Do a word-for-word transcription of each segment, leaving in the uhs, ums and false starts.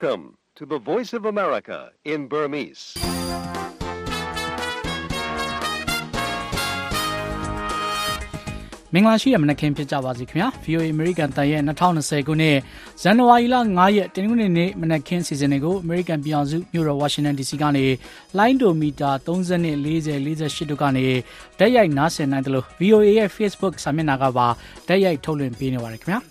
Welcome to the Voice of America in Burmese. ။မင်္ဂလာရှိရမနက်ခင်းဖြစ်ကြပါစေခင်ဗျာ ဗီအိုအေ American တန်ရဲ့twenty twentyခုနှစ်ဇန်နဝါရီလfiveရက်တင်ကွန်းနေ့မနက်ခင်းစီစဉ်တွေကို American ပြည်အောင်စုမြို့တော် Washington ဒီ စီ ကနေလိုင်းဒိုမီတာthirty, forty, forty-eightတို့ကနေဓာတ်ရိုက်နားဆင်နိုင်တယ်လို့ ဗီအိုအေ ရဲ့ Facebook စာမျက်နှာကပါဓာတ်ရိုက်ထုတ်လွှင့်ပေးနေပါတယ်ခင်ဗျာ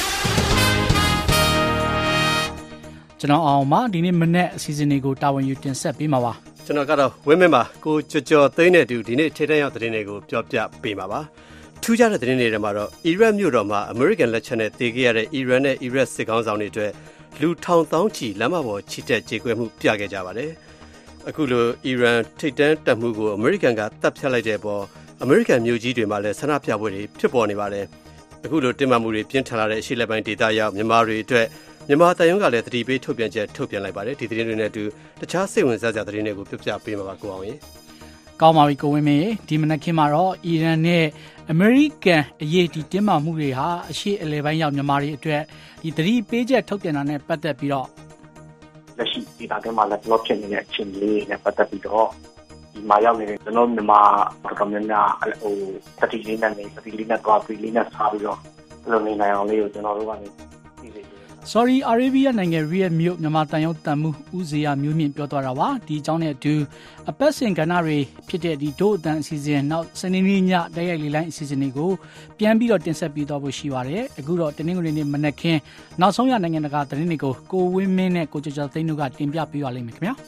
ကျွန်တော်အောင်မှာဒီနေ့မနက်အစီအစဉ်တွေကိုတာဝန်ယူတင်ဆက်ပေးမှာပါကျွန်တော်ကတော့ဝင်းမင်းပါကိုကြော်ကြော်သိန်းနဲ့တူဒီနေ့ထိတဲ့ရောက်သတင်းတွေကိုပြောပြပေးမှာပါထူးခြားတဲ့သတင်းတွေထဲမှာတော့အီရတ်မြို့တော်မှာအမေရိကန်လက်ချက်နဲ့တည်ခဲ့ရတဲ့အီရန်နဲ့အီရတ်စစ်ကောင်းဆောင်တွေအတွက်လူထောင်သောင်းချီလမ်းမပေါ်ချီတက်ကြေကွဲမှုပြခဲ့ကြပါတယ်အခုလိုအီရန်ထိပ်တန်းတပ်မှုကိုအမေရိကန်ကတပ်ဖြတ်လိုက်တဲ့ပေါ်အမေရိကန်မြို့ကြီးတွေမှာလည်းဆန္ဒပြပွဲတွေဖြစ်ပေါ်နေပါတယ်အခုလိုတင်မာမှုတွေပြင်းထန်လာတဲ့အရှိလက်ပိုင်းဒေသရောက်မြန်မာတွေအတွက်မြန်မာတန်ရုံးကလည်းသတိပေးထုတ်ပြန်ချက်ထုတ်ပြန်လိုက်ပါတယ်ဒီသတင်းတွေနဲ့အတူတခြားစိတ်ဝင်စားစရာသတင်းတွေကိုပြပြပေးမှာပါကိုအောင်ရေကောင်းပါပြီကိုဝင်းမင်းဒီမနက်ခင်းမှာတော့အီရန်နဲ့အမေရိကန်အရေးဒီတင်းမာမှုတွေဟာအရှိအလဲပိုင်းရောက်မြန်မာတွေအတွက်ဒီသတိပေးချက်ထုတ်ပြန်တာနဲ့ပတ်သက်ပြီးတော့လက်ရှိဒီတာထဲမှာလည်းတော့ဖြစ်နေတဲ့အခြေအနေလေးနဲ့ပတ်သက်ပြီးတော့ဒီမှာရောက်နေတဲ့ကျွန်တော်မြန်မာတော်တော်များများဟိုသတိလေးနဲ့နေသတိလေးနဲ့တွားပြီးလေးနဲ့စားပြီးတော့ဘယ်လိုနေနိုင်အောင်လေးကိုကျွန်တော်တို့ကနေ Saudi Arabia နိုင်ငံ Riyadh မြို့မြန်မာတန်ရုံးတန်မှုဦးဇေယျမျိုးမြင့်ပြောသွားတာပါဒီအကြောင်းနဲ့အတူအပတ်စဉ်ကဏ္ဍတွေဖြစ်တဲ့ဒီဒို့အတန်အစီအစဉ်နောက်စနေနေ့ညတိုက်ရိုက်လေးလိုင်းအစီအစဉ်တွေကိုပြန်ပြီးတော့တင်ဆက်ပေးသွားဖို့ရှိပါတယ်အခုတော့တင်းငွေနေ့မနက်ခင်းနောက်ဆုံးရနိုင်ငံတကာသတင်းတွေကိုကိုဝင်းမင်းနဲ့ကိုကျော်ကျော်သိန်းတို့ကတင်ပြပေးပါလိမ့်မယ်ခင်ဗျာ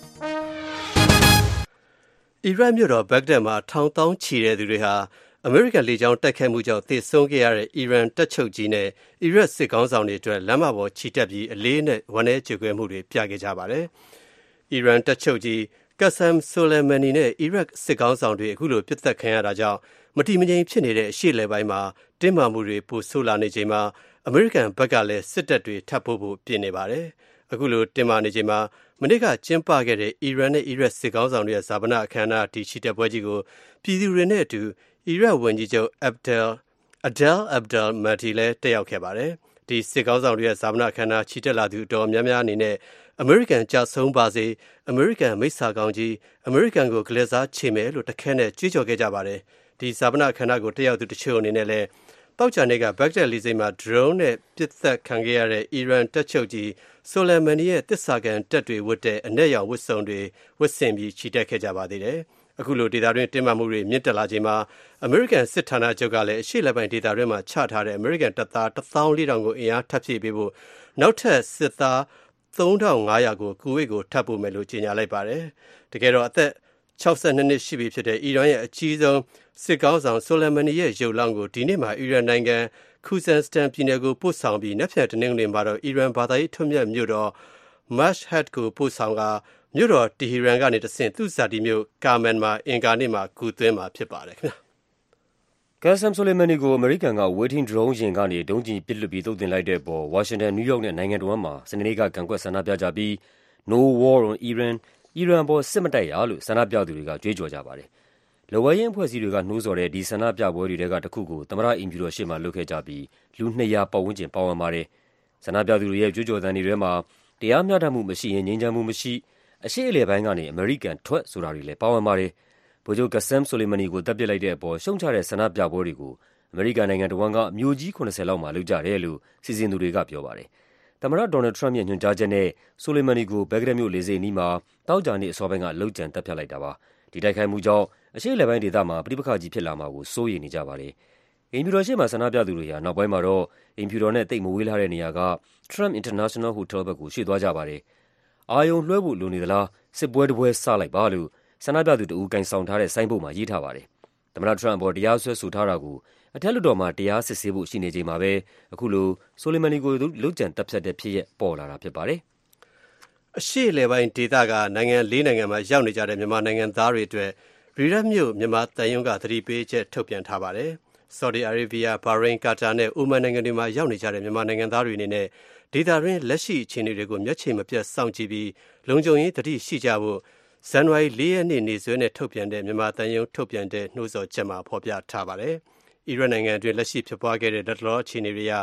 အီရတ်မြို့တော်ဘဂ္ဂဒက်မှာထောင်သောင်းချီတဲ့သူတွေဟာအမေရိကန်လေကြောင်းတိုက်ခိုက်မှုကြောင့်သေဆုံးခဲ့ရတဲ့အီရန်တပ်ချုပ်ကြီးနဲ့အီရတ်စစ်ကောင်းဆောင်တွေအတွက်လမ်းမပေါ်ချီတက်ပြီးအလေးနဲ့ဝမ်းနည်းကြေကွဲမှုတွေပြခဲ့ကြပါတယ်။အီရန်တပ်ချုပ်ကြီးကာဆမ်ဆိုလိုင်မန်နီနဲ့အီရတ်စစ်ကောင်းဆောင်တွေအခုလိုပြစ်ဒဏ်ခံရတာကြောင့်မတည်မငြိမ်ဖြစ်နေတဲ့အရှေ့လေပိုင်းမှာတင်းမာမှုတွေပိုဆိုးလာနေချိန်မှာအမေရိကန်ဘက်ကလည်းစစ်တပ်တွေထပ်ဖို့ဖို့ပြင်နေပါတယ်။အခုလိုတင်းမာနေချိန်မှာမနေ့ကကျင်းပခဲ့တဲ့အီရန်နဲ့အီရတ်စစ်ကောင်းဆောင်တွေရဲ့ဇာပနာအခမ်းအနားဒီချီတက်ပွဲကြီးကိုပြည်သူတွေနဲ့အတူအီရတ်ဝန်ကြီးချုပ်အဘ်ဒယ်အဒယ်အဘ်ဒယ်မာတီလည်းတက်ရောက်ခဲ့ပါတယ်။ဒီစစ်ကောင်းဆောင်တွေရဲ့ဇာပနာအခမ်းအနားချီတက်လာသူတော်များများအနေနဲ့အမေရိကန်ကြဆုံးပါစေအမေရိကန်မိတ်ဆာကောင်းကြီးအမေရိကန်ကိုကလေးစားချေမယ်လို့တခဲနဲ့ကြွေးကြော်ခဲ့ကြပါတယ်။ဒီဇာပနာအခမ်းအနားကိုတက်ရောက်သူတချို့အနေနဲ့လည်းတောက်ချာနေကဘဂ္ဂဒက်လီစိတ်မှာ drone နဲ့ပစ်သက်ခံခဲ့ရတဲ့အီရန်တပ်ချုပ်ကြီးဆိုလိုင်မန်နီရဲ့တစ္ဆာကန်တပ်တွေဝတ်တဲ့အနက်ရောင်ဝတ်စုံတွေဝတ်ဆင်ပြီးချီတက်ခဲ့ကြပါသေးတယ်။အခုလိုဒေသတွင်းတင်းမာမှုတွေမြင့်တက်လာချိန်မှာအမေရိကန်စစ်ဌာနချုပ်ကလည်းအရှေ့လက်ပိုင်းဒေသတွင်းမှာချထားတဲ့အမေရိကန်တပ်သားone thousand four hundredကိုအင်အားထပ်ဖြည့်ပေးဖို့နောက်ထပ်စစ်သားthree thousand five hundredကိုကူဝိတ်ကိုထပ်ပို့မယ်လို့ကြေညာလိုက်ပါတယ်။တကယ်တော့အသက်sixty-twoနှစ်ရှိပြီဖြစ်တဲ့အီရန်ရဲ့အကြီးဆုံးစစ်ကောင်းဆောင်ဆိုလိုင်မန်နီရဲ့ရုပ်လောင်းကိုဒီနေ့မှာအီရန်နိုင်ငံခူဇန်စတန်ပြည်နယ်ကိုပို့ဆောင်ပြီးနောက်ထပ်တနင်္ဂနွေမှာတော့အီရန်ဘာသာရေးထွတ်မြတ်မြို့တော်မတ်ဟတ်ကိုပို့ဆောင်ကမြို့တော်တီဟီရန်ကနေတဆင့်သူ့ဇာတိမြို့ကာမန်မှာအင်ကာနေ့မှာကူသွင်းမှာဖြစ်ပါတယ်ခင်ဗျာကာဆမ်ဆိုလိုင်မန်နီကိုအမေရိကန်ကဝေထင်းဒရုန်းယာဉ်ကနေဒုံးကျည်ပစ်လွှတ်ပြီးသုတ်သင်လိုက်တဲ့ပေါ်ဝါရှင်တန်နယူးယောက်နဲ့နိုင်ငံတော်မှာစနေနေ့ကကန့်ကွက်ဆန္ဒပြကြပြီး No War on Iran အီရန်ပေါ်စစ်မတိုက်ရလို့ဆန္ဒပြသူတွေကကြွေးကြော်ကြပါတယ်လော်ဝဲရင်အဖွဲ့အစည်းတွေကနှိုးဆော်တဲ့ဒီဆန္ဒပြပွဲတွေကတခုကိုသမ္မတအင်ဖြူတော်ရှေ့မှာလုပ်ခဲ့ကြပြီးလူtwo hundredပတ်ဝန်းကျင်ပါဝင်ပါတယ်ဆန္ဒပြသူတွေရဲ့ကြွေးကြော်သံတွေထဲမှာတရားမျှတမှုမရှိရင်ငြိမ်းချမ်းမှုမရှိအရှိအလေပိုင်းကနေအမေရိကန်ထွက်ဆိုတာတွေလည်းပါဝင်ပါတယ်ဗိုလ်ချုပ်ကာဆမ်ဆိုလိုင်မန်နီကိုတပ်ပစ်လိုက်တဲ့အပေါ်ရှုံချတဲ့ဆန္ဒပြပွဲတွေကိုအမေရိကန်နိုင်ငံတော်ကမြို့ကြီးseventyလောက်မှာလုပ်ကြတယ်လို့စီစဉ်သူတွေကပြောပါတယ်သမ္မတဒေါ်နယ်ထရမ့်ရဲ့ညွှန်ကြားချက်နဲ့ဆိုလိုင်မန်နီကိုဘဂ္ဂဒက်မြို့လေဆိပ်အနီးမှာတောက်ကြနေ့အစောပိုင်းကလှုပ်ကြံတပ်ဖြတ်လိုက်တာပါဒီတိုက်ခိုက်မှုကြောင့်အရှိလေပိုင်းဒေသမှာပဋိပက္ခကြီးဖြစ်လာမှာကိုစိုးရိမ်နေကြပါတယ်အင်ဖြူတော်ရှိမှဆန္ဒပြသူတွေဟာနောက်ပိုင်းမှာတော့အင်ဖြူတော်နဲ့တိတ်မဝေးလာတဲ့နေရာက Trump International Hotel ဘက်ကိုရွှေ့သွားကြပါတယ်အာယုံလွှဲဖို့လိုနေသလားစစ်ပွဲတစ်ပွဲစလိုက်ပါလို့ဆန္ဒပြသူတူကန်ဆောင်ထားတဲ့ဆိုင်းဘုတ်မှာရေးထားပါတယ်သမ္မတထရမ့်ပေါ်တရားစွဲဆိုထားတာကိုအထက်လွှတ်တော်မှာတရားစစ်ဆေးဖို့ရှိနေချိန်မှာပဲအခုလိုဆိုလိုင်မန်နီကိုလုတ်ကြံတပ်ဖြတ်တဲ့ဖြစ်ရပ်ပေါ်လာတာဖြစ်ပါတယ်အရှေ့လေပိုင်းဒေသကနိုင်ငံ၄နိုင်ငံမှာရောက်နေကြတဲ့မြန်မာနိုင်ငံသားတွေအတွက်ရီရတ်မြို့မြန်မာတန်ယုံကသတိပေးချက်ထုတ်ပြန်ထားပါတယ်ဆော်ဒီအာရေဗျဘာရိန်းကာတာနဲ့အိုမန်နိုင်ငံတွေမှာရောက်နေကြတဲ့မြန်မာနိုင်ငံသားတွေအနေနဲ့ဒေသတွင်းလက်ရှိအခြေအနေတွေကိုမျက်ခြေမပြတ်စောင့်ကြည့်ပြီးလုံခြုံရေးသတိရှိကြဖို့ဇန်နဝါရီfourရက်နေ့နေ့စွဲနဲ့ထုတ်ပြန်တဲ့မြန်မာတန်ယုံထုတ်ပြန်တဲ့နှိုးဆော်ချက်မှာဖော်ပြထားပါတယ်။အီရတ်နိုင်ငံအတွင်းလက်ရှိဖြစ်ပွားခဲ့တဲ့လက်တလောအခြေအနေတွေက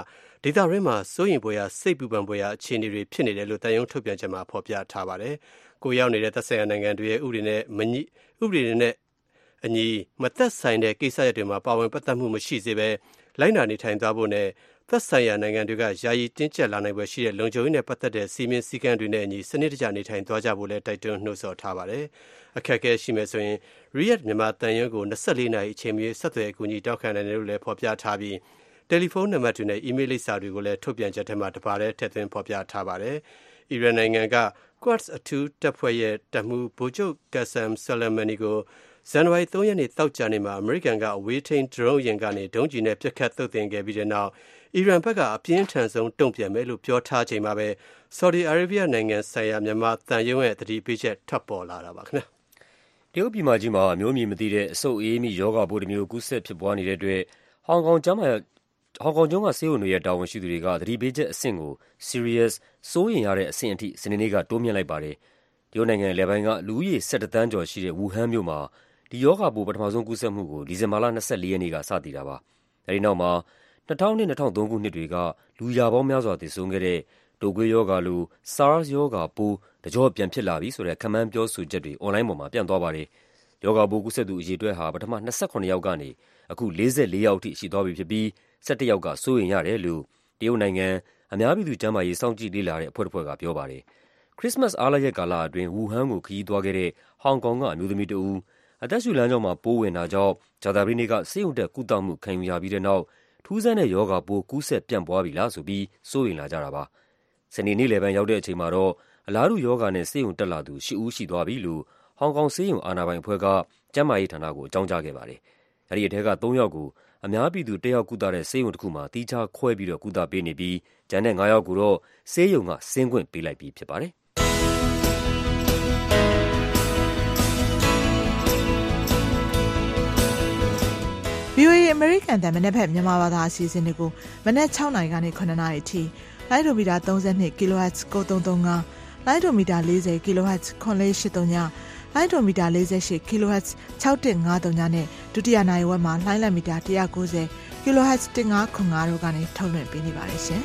ဒေသရင်းမှာစိုးရင်ပွဲရာစိတ်ပူပန်ပွဲရာအခြေအနေတွေဖြစ်နေတယ်လို့တန်ယုံထုတ်ပြန်ချက်မှာဖော်ပြထားပါတယ်။ကိုရောက်နေတဲ့သက်ဆိုင်ရာနိုင်ငံတွေရဲ့ဥပဒေနဲ့မညီဥပဒေနဲ့အညီမသက်ဆိုင်တဲ့ကိစ္စရပ်တွေမှာပါဝင်ပတ်သက်မှုမရှိစေဘဲလိုက်နာနေထိုင်သွားဖို့နဲ့သက်ဆိုင်ရာနိုင်ငံတွေကယာယီတင်းကျပ်လာနိုင်ပွဲရှိတဲ့လုံခြုံရေးနဲ့ပတ်သက်တဲ့စီမင်းစည်းကမ်းတွေနဲ့အညီစနစ်တကျနေထိုင်သွားကြဖို့လည်းတိုက်တွန်းနှိုးဆော်ထားပါတယ်။အခက်အခဲရှိမယ်ဆိုရင် Riyadh မြန်မာတန်ယုံကို၂၄နာရီအချိန်မီဆက်သွယ်အကူအညီတောင်းခံနိုင်တယ်လို့လည်းဖော်ပြထားပြီးတယ်လီဖုန်းနံပါတ်တွေနဲ့အီးမေးလ်လိပ်စာတွေကိုလည်းထုတ်ပြန်ချက်ထဲမှာတပါးတည်းထည့်သွင်းဖော်ပြထားပါတယ်။အီရန်နိုင်ငံက Quds အထူးတပ်ဖွဲ့ရဲ့တပ်မှူးဗိုလ်ချုပ် Qasem Soleimani ကိုဇန်နဝါရီ၃ရက်နေ့တောက်ကြနေ့မှာအမေရိကန်ကအဝေးထိန်းဒရုန်းယာဉ်ကနေဒုံးကျည်နဲ့ပစ်ခတ်သုတ်သင်ခဲ့ပြီးတဲ့နောက်အီရန်ဘက်ကအပြင်းထန်ဆုံးတုံ့ပြန်မယ်လို့ပြောထားချိန်မှာပဲ Saudi Arabia နိုင်ငံဆိုင်ရာမြန်မာသံရုံးရဲ့သတိပေးချက်ထွက်ပေါ်လာတာပါခင်ဗျာတရုတ်ပြည်မကြီးမှာအမျိုးအမည်မသိတဲ့အဆုတ်အေးမိယောဂပိုးတစ်မျိုးကူးစက်ဖြစ်ပွားနေတဲ့အတွက်ဟောင်ကောင်ကျမ်းမာဟောင်ကောင်ကျွန်းကဆေးရုံတွေရဲ့တာဝန်ရှိသူတွေကသတိပေးချက်အဆင့်ကို serious စိုးရိမ်ရတဲ့အဆင့်အထိစနေနေ့ကတိုးမြှင့်လိုက်ပါတယ်တရုတ်နိုင်ငံအလယ်ပိုင်းကလူဦးရေ၁၁တန်းကျော်ရှိတဲ့ဝူဟန်မြို့မှာဒီယောဂပိုးပထမဆုံးကူးစက်မှုကိုဒီဇင်ဘာလ၂၄ရက်နေ့ကစတည်တာပါအဲဒီနောက်မှာ၂၀၀၂-၂၀၀၃ခုနှစ်တွေကလူရာပေါင်းများစွာသေဆုံးခဲ့တဲ့တိုကွေးယောဂါလို SARS ယောဂါပိုးတကြော့ပြန်ဖြစ်လာပြီဆိုတဲ့ခန့်မှန်းပြောဆိုချက်တွေအွန်လိုင်းပေါ်မှာပြန့်သွားပါတယ်ယောဂါပိုးကူးစက်သူအရေအတွက်ဟာပထမ၂၇ယောက်ကနေအခု၄၄ယောက်အထိရှိသွားပြီဖြစ်ပြီး၁၁ယောက်ကစိုးရိမ်ရတယ်လို့တရုတ်နိုင်ငံအများပြည်သူကျန်းမာရေးစောင့်ကြည့်လေ့လာတဲ့အဖွဲ့တစ်ဖွဲ့ကပြောပါတယ်ခရစ်စမတ်အားလပ်ရက်ကာလအတွင်းဝူဟန်ကိုခရီးသွားခဲ့တဲ့ဟောင်ကောင်ကအမျိုးသမီးတဦးအသက်ရှူလမ်းကြောင်းမှာပိုးဝင်တာကြောင့်ဂျာတာပရီနေ့ကဆေးရုံတက်ကုသမှုခံယူရပြီးတဲ့နောက်ထူးဆန်းတဲ့ယောဂါပိုးကူးစက်ပြန့်ပွားပြီလားဆိုပြီးစိုးရိမ်လာကြတာပါစနေနေ့လယ်ပိုင်းရောက်တဲ့အချိန်မှာတော့အလားတူယောဂါနဲ့ဆေးရုံတက်လာသူ၈ဦးရှိသွားပြီလို့ဟောင်ကောင်ဆေးရုံအာဏာပိုင်အဖွဲ့ကကျန်းမာရေးဌာနကိုအကြောင်းကြားခဲ့ပါတယ်အဲဒီအထက်က၃ယောက်ကိုအများပြည်သူတက်ရောက်ကုသတဲ့ဆေးရုံတစ်ခုမှာတီးခြားခွဲပြီးတော့ကုသပေးနေပြီးကျန်တဲ့၅ယောက်ကိုတော့ဆေးရုံကဆင်းခွင့်ပေးလိုက်ပြီးဖြစ်ပါတယ်ဗီအိုအေ American တန်မနေ့ဖက်မြန်မာဘာသာအစီအစဉ်တွေကိုမနေ့၆နာရီကနေ၇နာရီအထိလိုင်းဒိုမီတာ၃၂ kHz ကိုသုံးသုံး၅လိုင်းဒိုမီတာ၄၀ kHz ခွန်လေး၈၃ညလိုင်းဒိုမီတာ၄၈ kHz ၆၁၅၃ညနဲ့ဒုတိယနိုင်ဝက်မှာလိုင်းလက်မီတာ၁၉၀ kHz ၁၅ခွန်၅တို့ကနေထုတ်လွှင့်ပေးနေပါတယ်ရှင်။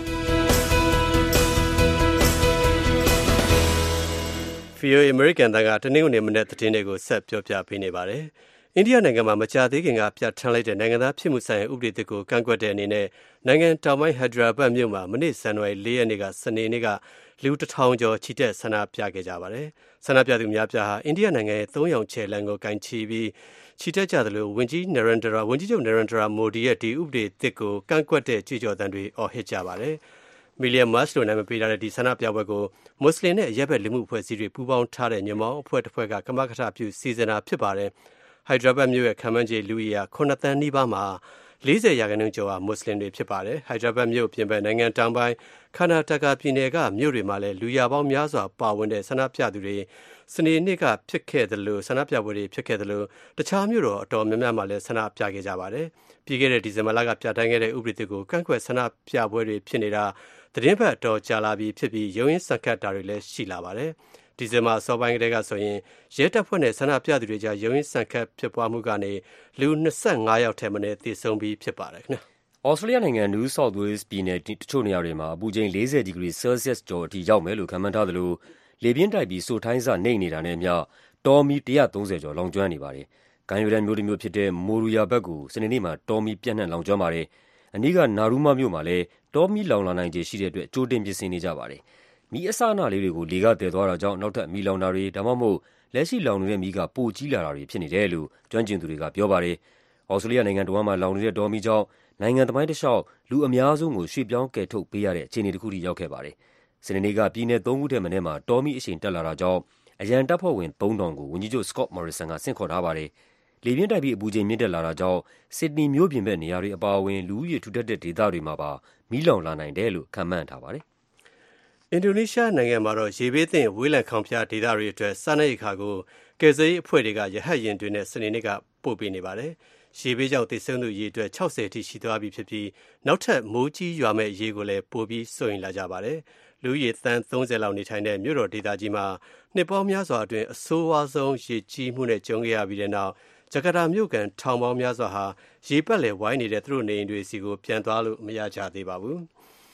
ဗီအိုအေ American တန်ကတနင်္ဂနွေမနေ့သတင်းတွေကိုဆက်ပြောပြပေးနေပါတယ်။အိန္ဒိယနိုင်ငံမှာမကြာသေးခင်ကပြဋ္ဌာန်းလိုက်တဲ့နိုင်ငံသားဖြစ်မှုဆိုင်ရာဥပဒေသစ်ကိုကန့်ကွက်တဲ့အနေနဲ့နိုင်ငံတောင်ပိုင်းဟက်ဒရာဘတ်မြို့မှာမနေ့ဇန်နဝါရီ၄ရက်နေ့ကစနေနေ့ကလူတစ်ထောင်ကျော်ချီတက်ဆန္ဒပြခဲ့ကြပါတယ်။ဆန္ဒပြသူများပြားဟာအိန္ဒိယနိုင်ငံရဲ့သုံးရောင်ခြေလမ်းကိုကင်ချီပြီးချီတက်ကြသလိုဝန်ကြီးနရန်ဒရာဝန်ကြီးချုပ်နရန်ဒရာမိုဒီရဲ့ဒီဥပဒေသစ်ကိုကန့်ကွက်တဲ့ကြွေးကြော်သံတွေအော်ဟစ်ကြပါတယ်။မီလီယံမတ်စ်လို့နာမည်ပေးထားတဲ့ဒီဆန္ဒပြပွဲကိုမွတ်စလင်နဲ့အရက်ဘက်လူမှုအဖွဲ့အစည်းတွေပူးပေါင်းထားတဲ့ညမောင်အဖွဲ့တစ်ဖွဲ့ကကမကထပြုစီစဉ်တာဖြစ်ပါတယ်။ဟိုက်ဒရာဘတ်မြို့ရဲ့ခန့်မှန်းခြေလူဦးရေဟာခုနှစ်သန်းနီးပါးမှာ၄၀ရာခိုင်နှုန်းကျော်ဟာမွတ်စလင်တွေဖြစ်ပါတယ်။ဟိုက်ဒရာဘတ်မြို့ပြင်ပနိုင်ငံတောင်ပိုင်းခန္ဓာတကာပြည်နယ်ကမြို့တွေမှာလည်းလူရာပေါင်းများစွာပါဝင်တဲ့ဆန္ဒပြသူတွေစနေနေ့ကဖြစ်ခဲ့တယ်လို့ဆန္ဒပြပွဲတွေဖြစ်ခဲ့တယ်လို့တခြားမြို့တော်အတော်များများမှာလည်းဆန္ဒပြခဲ့ကြပါတယ်။ပြီးခဲ့တဲ့ဒီဇင်ဘာလကပြဋ္ဌာန်းခဲ့တဲ့ဥပဒေတွေကိုကန့်ကွက်ဆန္ဒပြပွဲတွေဖြစ်နေတာသတင်းပတ်တော်ကြာလာပြီးဖြစ်ပြီးရုံးရင်းစံခတ်တာတွေလည်းရှိလာပါတယ်။ဒီဇင်ဘာအစောပိုင်းကတည်းကဆိုရင်ရဲတပ်ဖွဲ့နဲ့ဆန္ဒပြသူတွေကြားရုံးရင်းဆန်ခတ်ဖြစ်ပွားမှုကနေလူ၂၅ယောက်ထက်မနည်းသေဆုံးပြီးဖြစ်ပါတယ်ခင်ဗျာ။ဩစတြေးလျနိုင်ငံ New South Wales ပြည်နယ်တချို့နေရာတွေမှာအပူချိန်၄၀ဒီဂရီဆဲလ်ဆီးယပ်စ်ကျော်အထိရောက်မယ်လို့ခန့်မှန်းထားသလိုလေပြင်းတိုက်ပြီးစိုထိုင်းဆနှိမ့်နေတာနဲ့အမျှတောမီ၁၃၀ကျော်လောင်ကျွမ်းနေပါတယ်။ကမ်းရိုးတန်းမြို့တစ်မြို့ဖြစ်တဲ့မိုရူယာဘက်ကိုစနေနေ့မှာတောမီပြန့်နှံ့လောင်ကျွမ်းပါတယ်။အနီးကနာရူးမာမြို့မှာလည်းတောမီလောင်လာနိုင်ခြေရှိတဲ့အတွက်ကြိုတင်ပြင်ဆင်နေကြပါတယ်။မီးအစအနလေးတွေကိုလေကတည်သွားတာကြောင့်နောက်ထပ်မီးလောင်တာတွေဒါမှမဟုတ်လက်ရှိလောင်နေတဲ့မီးကပိုကြီးလာတာတွေဖြစ်နေတယ်လို့ကျွမ်းကျင်သူတွေကပြောပါတယ်။ဩစတြေးလျနိုင်ငံတော်မှာလောင်နေတဲ့တောမီးကြောင့်နိုင်ငံသမိုင်းတစ်လျှောက်လူအများဆုံးကိုရွှေ့ပြောင်းကယ်ထုတ်ပေးရတဲ့အခြေအနေတစ်ခုထိရောက်ခဲ့ပါတယ်။စနေနေ့ကပြည်နယ်သုံးခုထက်မနည်းမှာတောမီးအရှိန်တက်လာတာကြောင့်အရန်တပ်ဖွဲ့ဝင်သုံးထောင်ကိုဝန်ကြီးချုပ်စကော့မော်ရီဆန်ကဆင့်ခေါ်ထားပါတယ်။လေပြင်းတိုက်ပြီးအပူချိန်မြင့်တက်လာတာကြောင့်စစ်ဒနီမြို့ပြင်ဘက်နေရာတွေအပါအဝင်လူဦးရေထူထပ်တဲ့ဒေသတွေမှာပါမီးလောင်လာနိုင်တယ်လို့ခန့်မှန်းထားပါတယ်။အင်ဒိုနီးရှားနိုင်ငံမှာတော့ရေဘေးသင့်ဝေးလံခေါင်ဖျားဒေသတွေအတွက်စားနပ်ရိက္ခာကိုကယ်ဆယ်ရေးအဖွဲ့တွေကရဟတ်ယာဉ်တွေနဲ့စနေနေ့ကပို့ပေးနေပါတယ်။ရေဘေးကြောင့်သေဆုံးသူအရေအတွက်၆၀အထိရှိသွားပြီဖြစ်ပြီးနောက်ထပ်မိုးကြီးရွာမဲ့အရေးကိုလည်းပိုပြီးစိုးရိမ်လာကြပါတယ်။လူဦးရေသန်း၃၀လောက်နေထိုင်တဲ့မြို့တော်ဒေသကြီးမှာနှစ်ပေါင်းများစွာအတွင်းအဆိုးဝါးဆုံးရေကြီးမှုနဲ့ကြုံခဲ့ရပြီးတဲ့နောက်ဂျကာတာမြို့ကန်ထောင်ပေါင်းများစွာဟာရေပတ်လည်ဝိုင်းနေတဲ့သူတို့နေအိမ်တွေစီကိုပြန်သွားလို့မရကြသေးပါဘူး။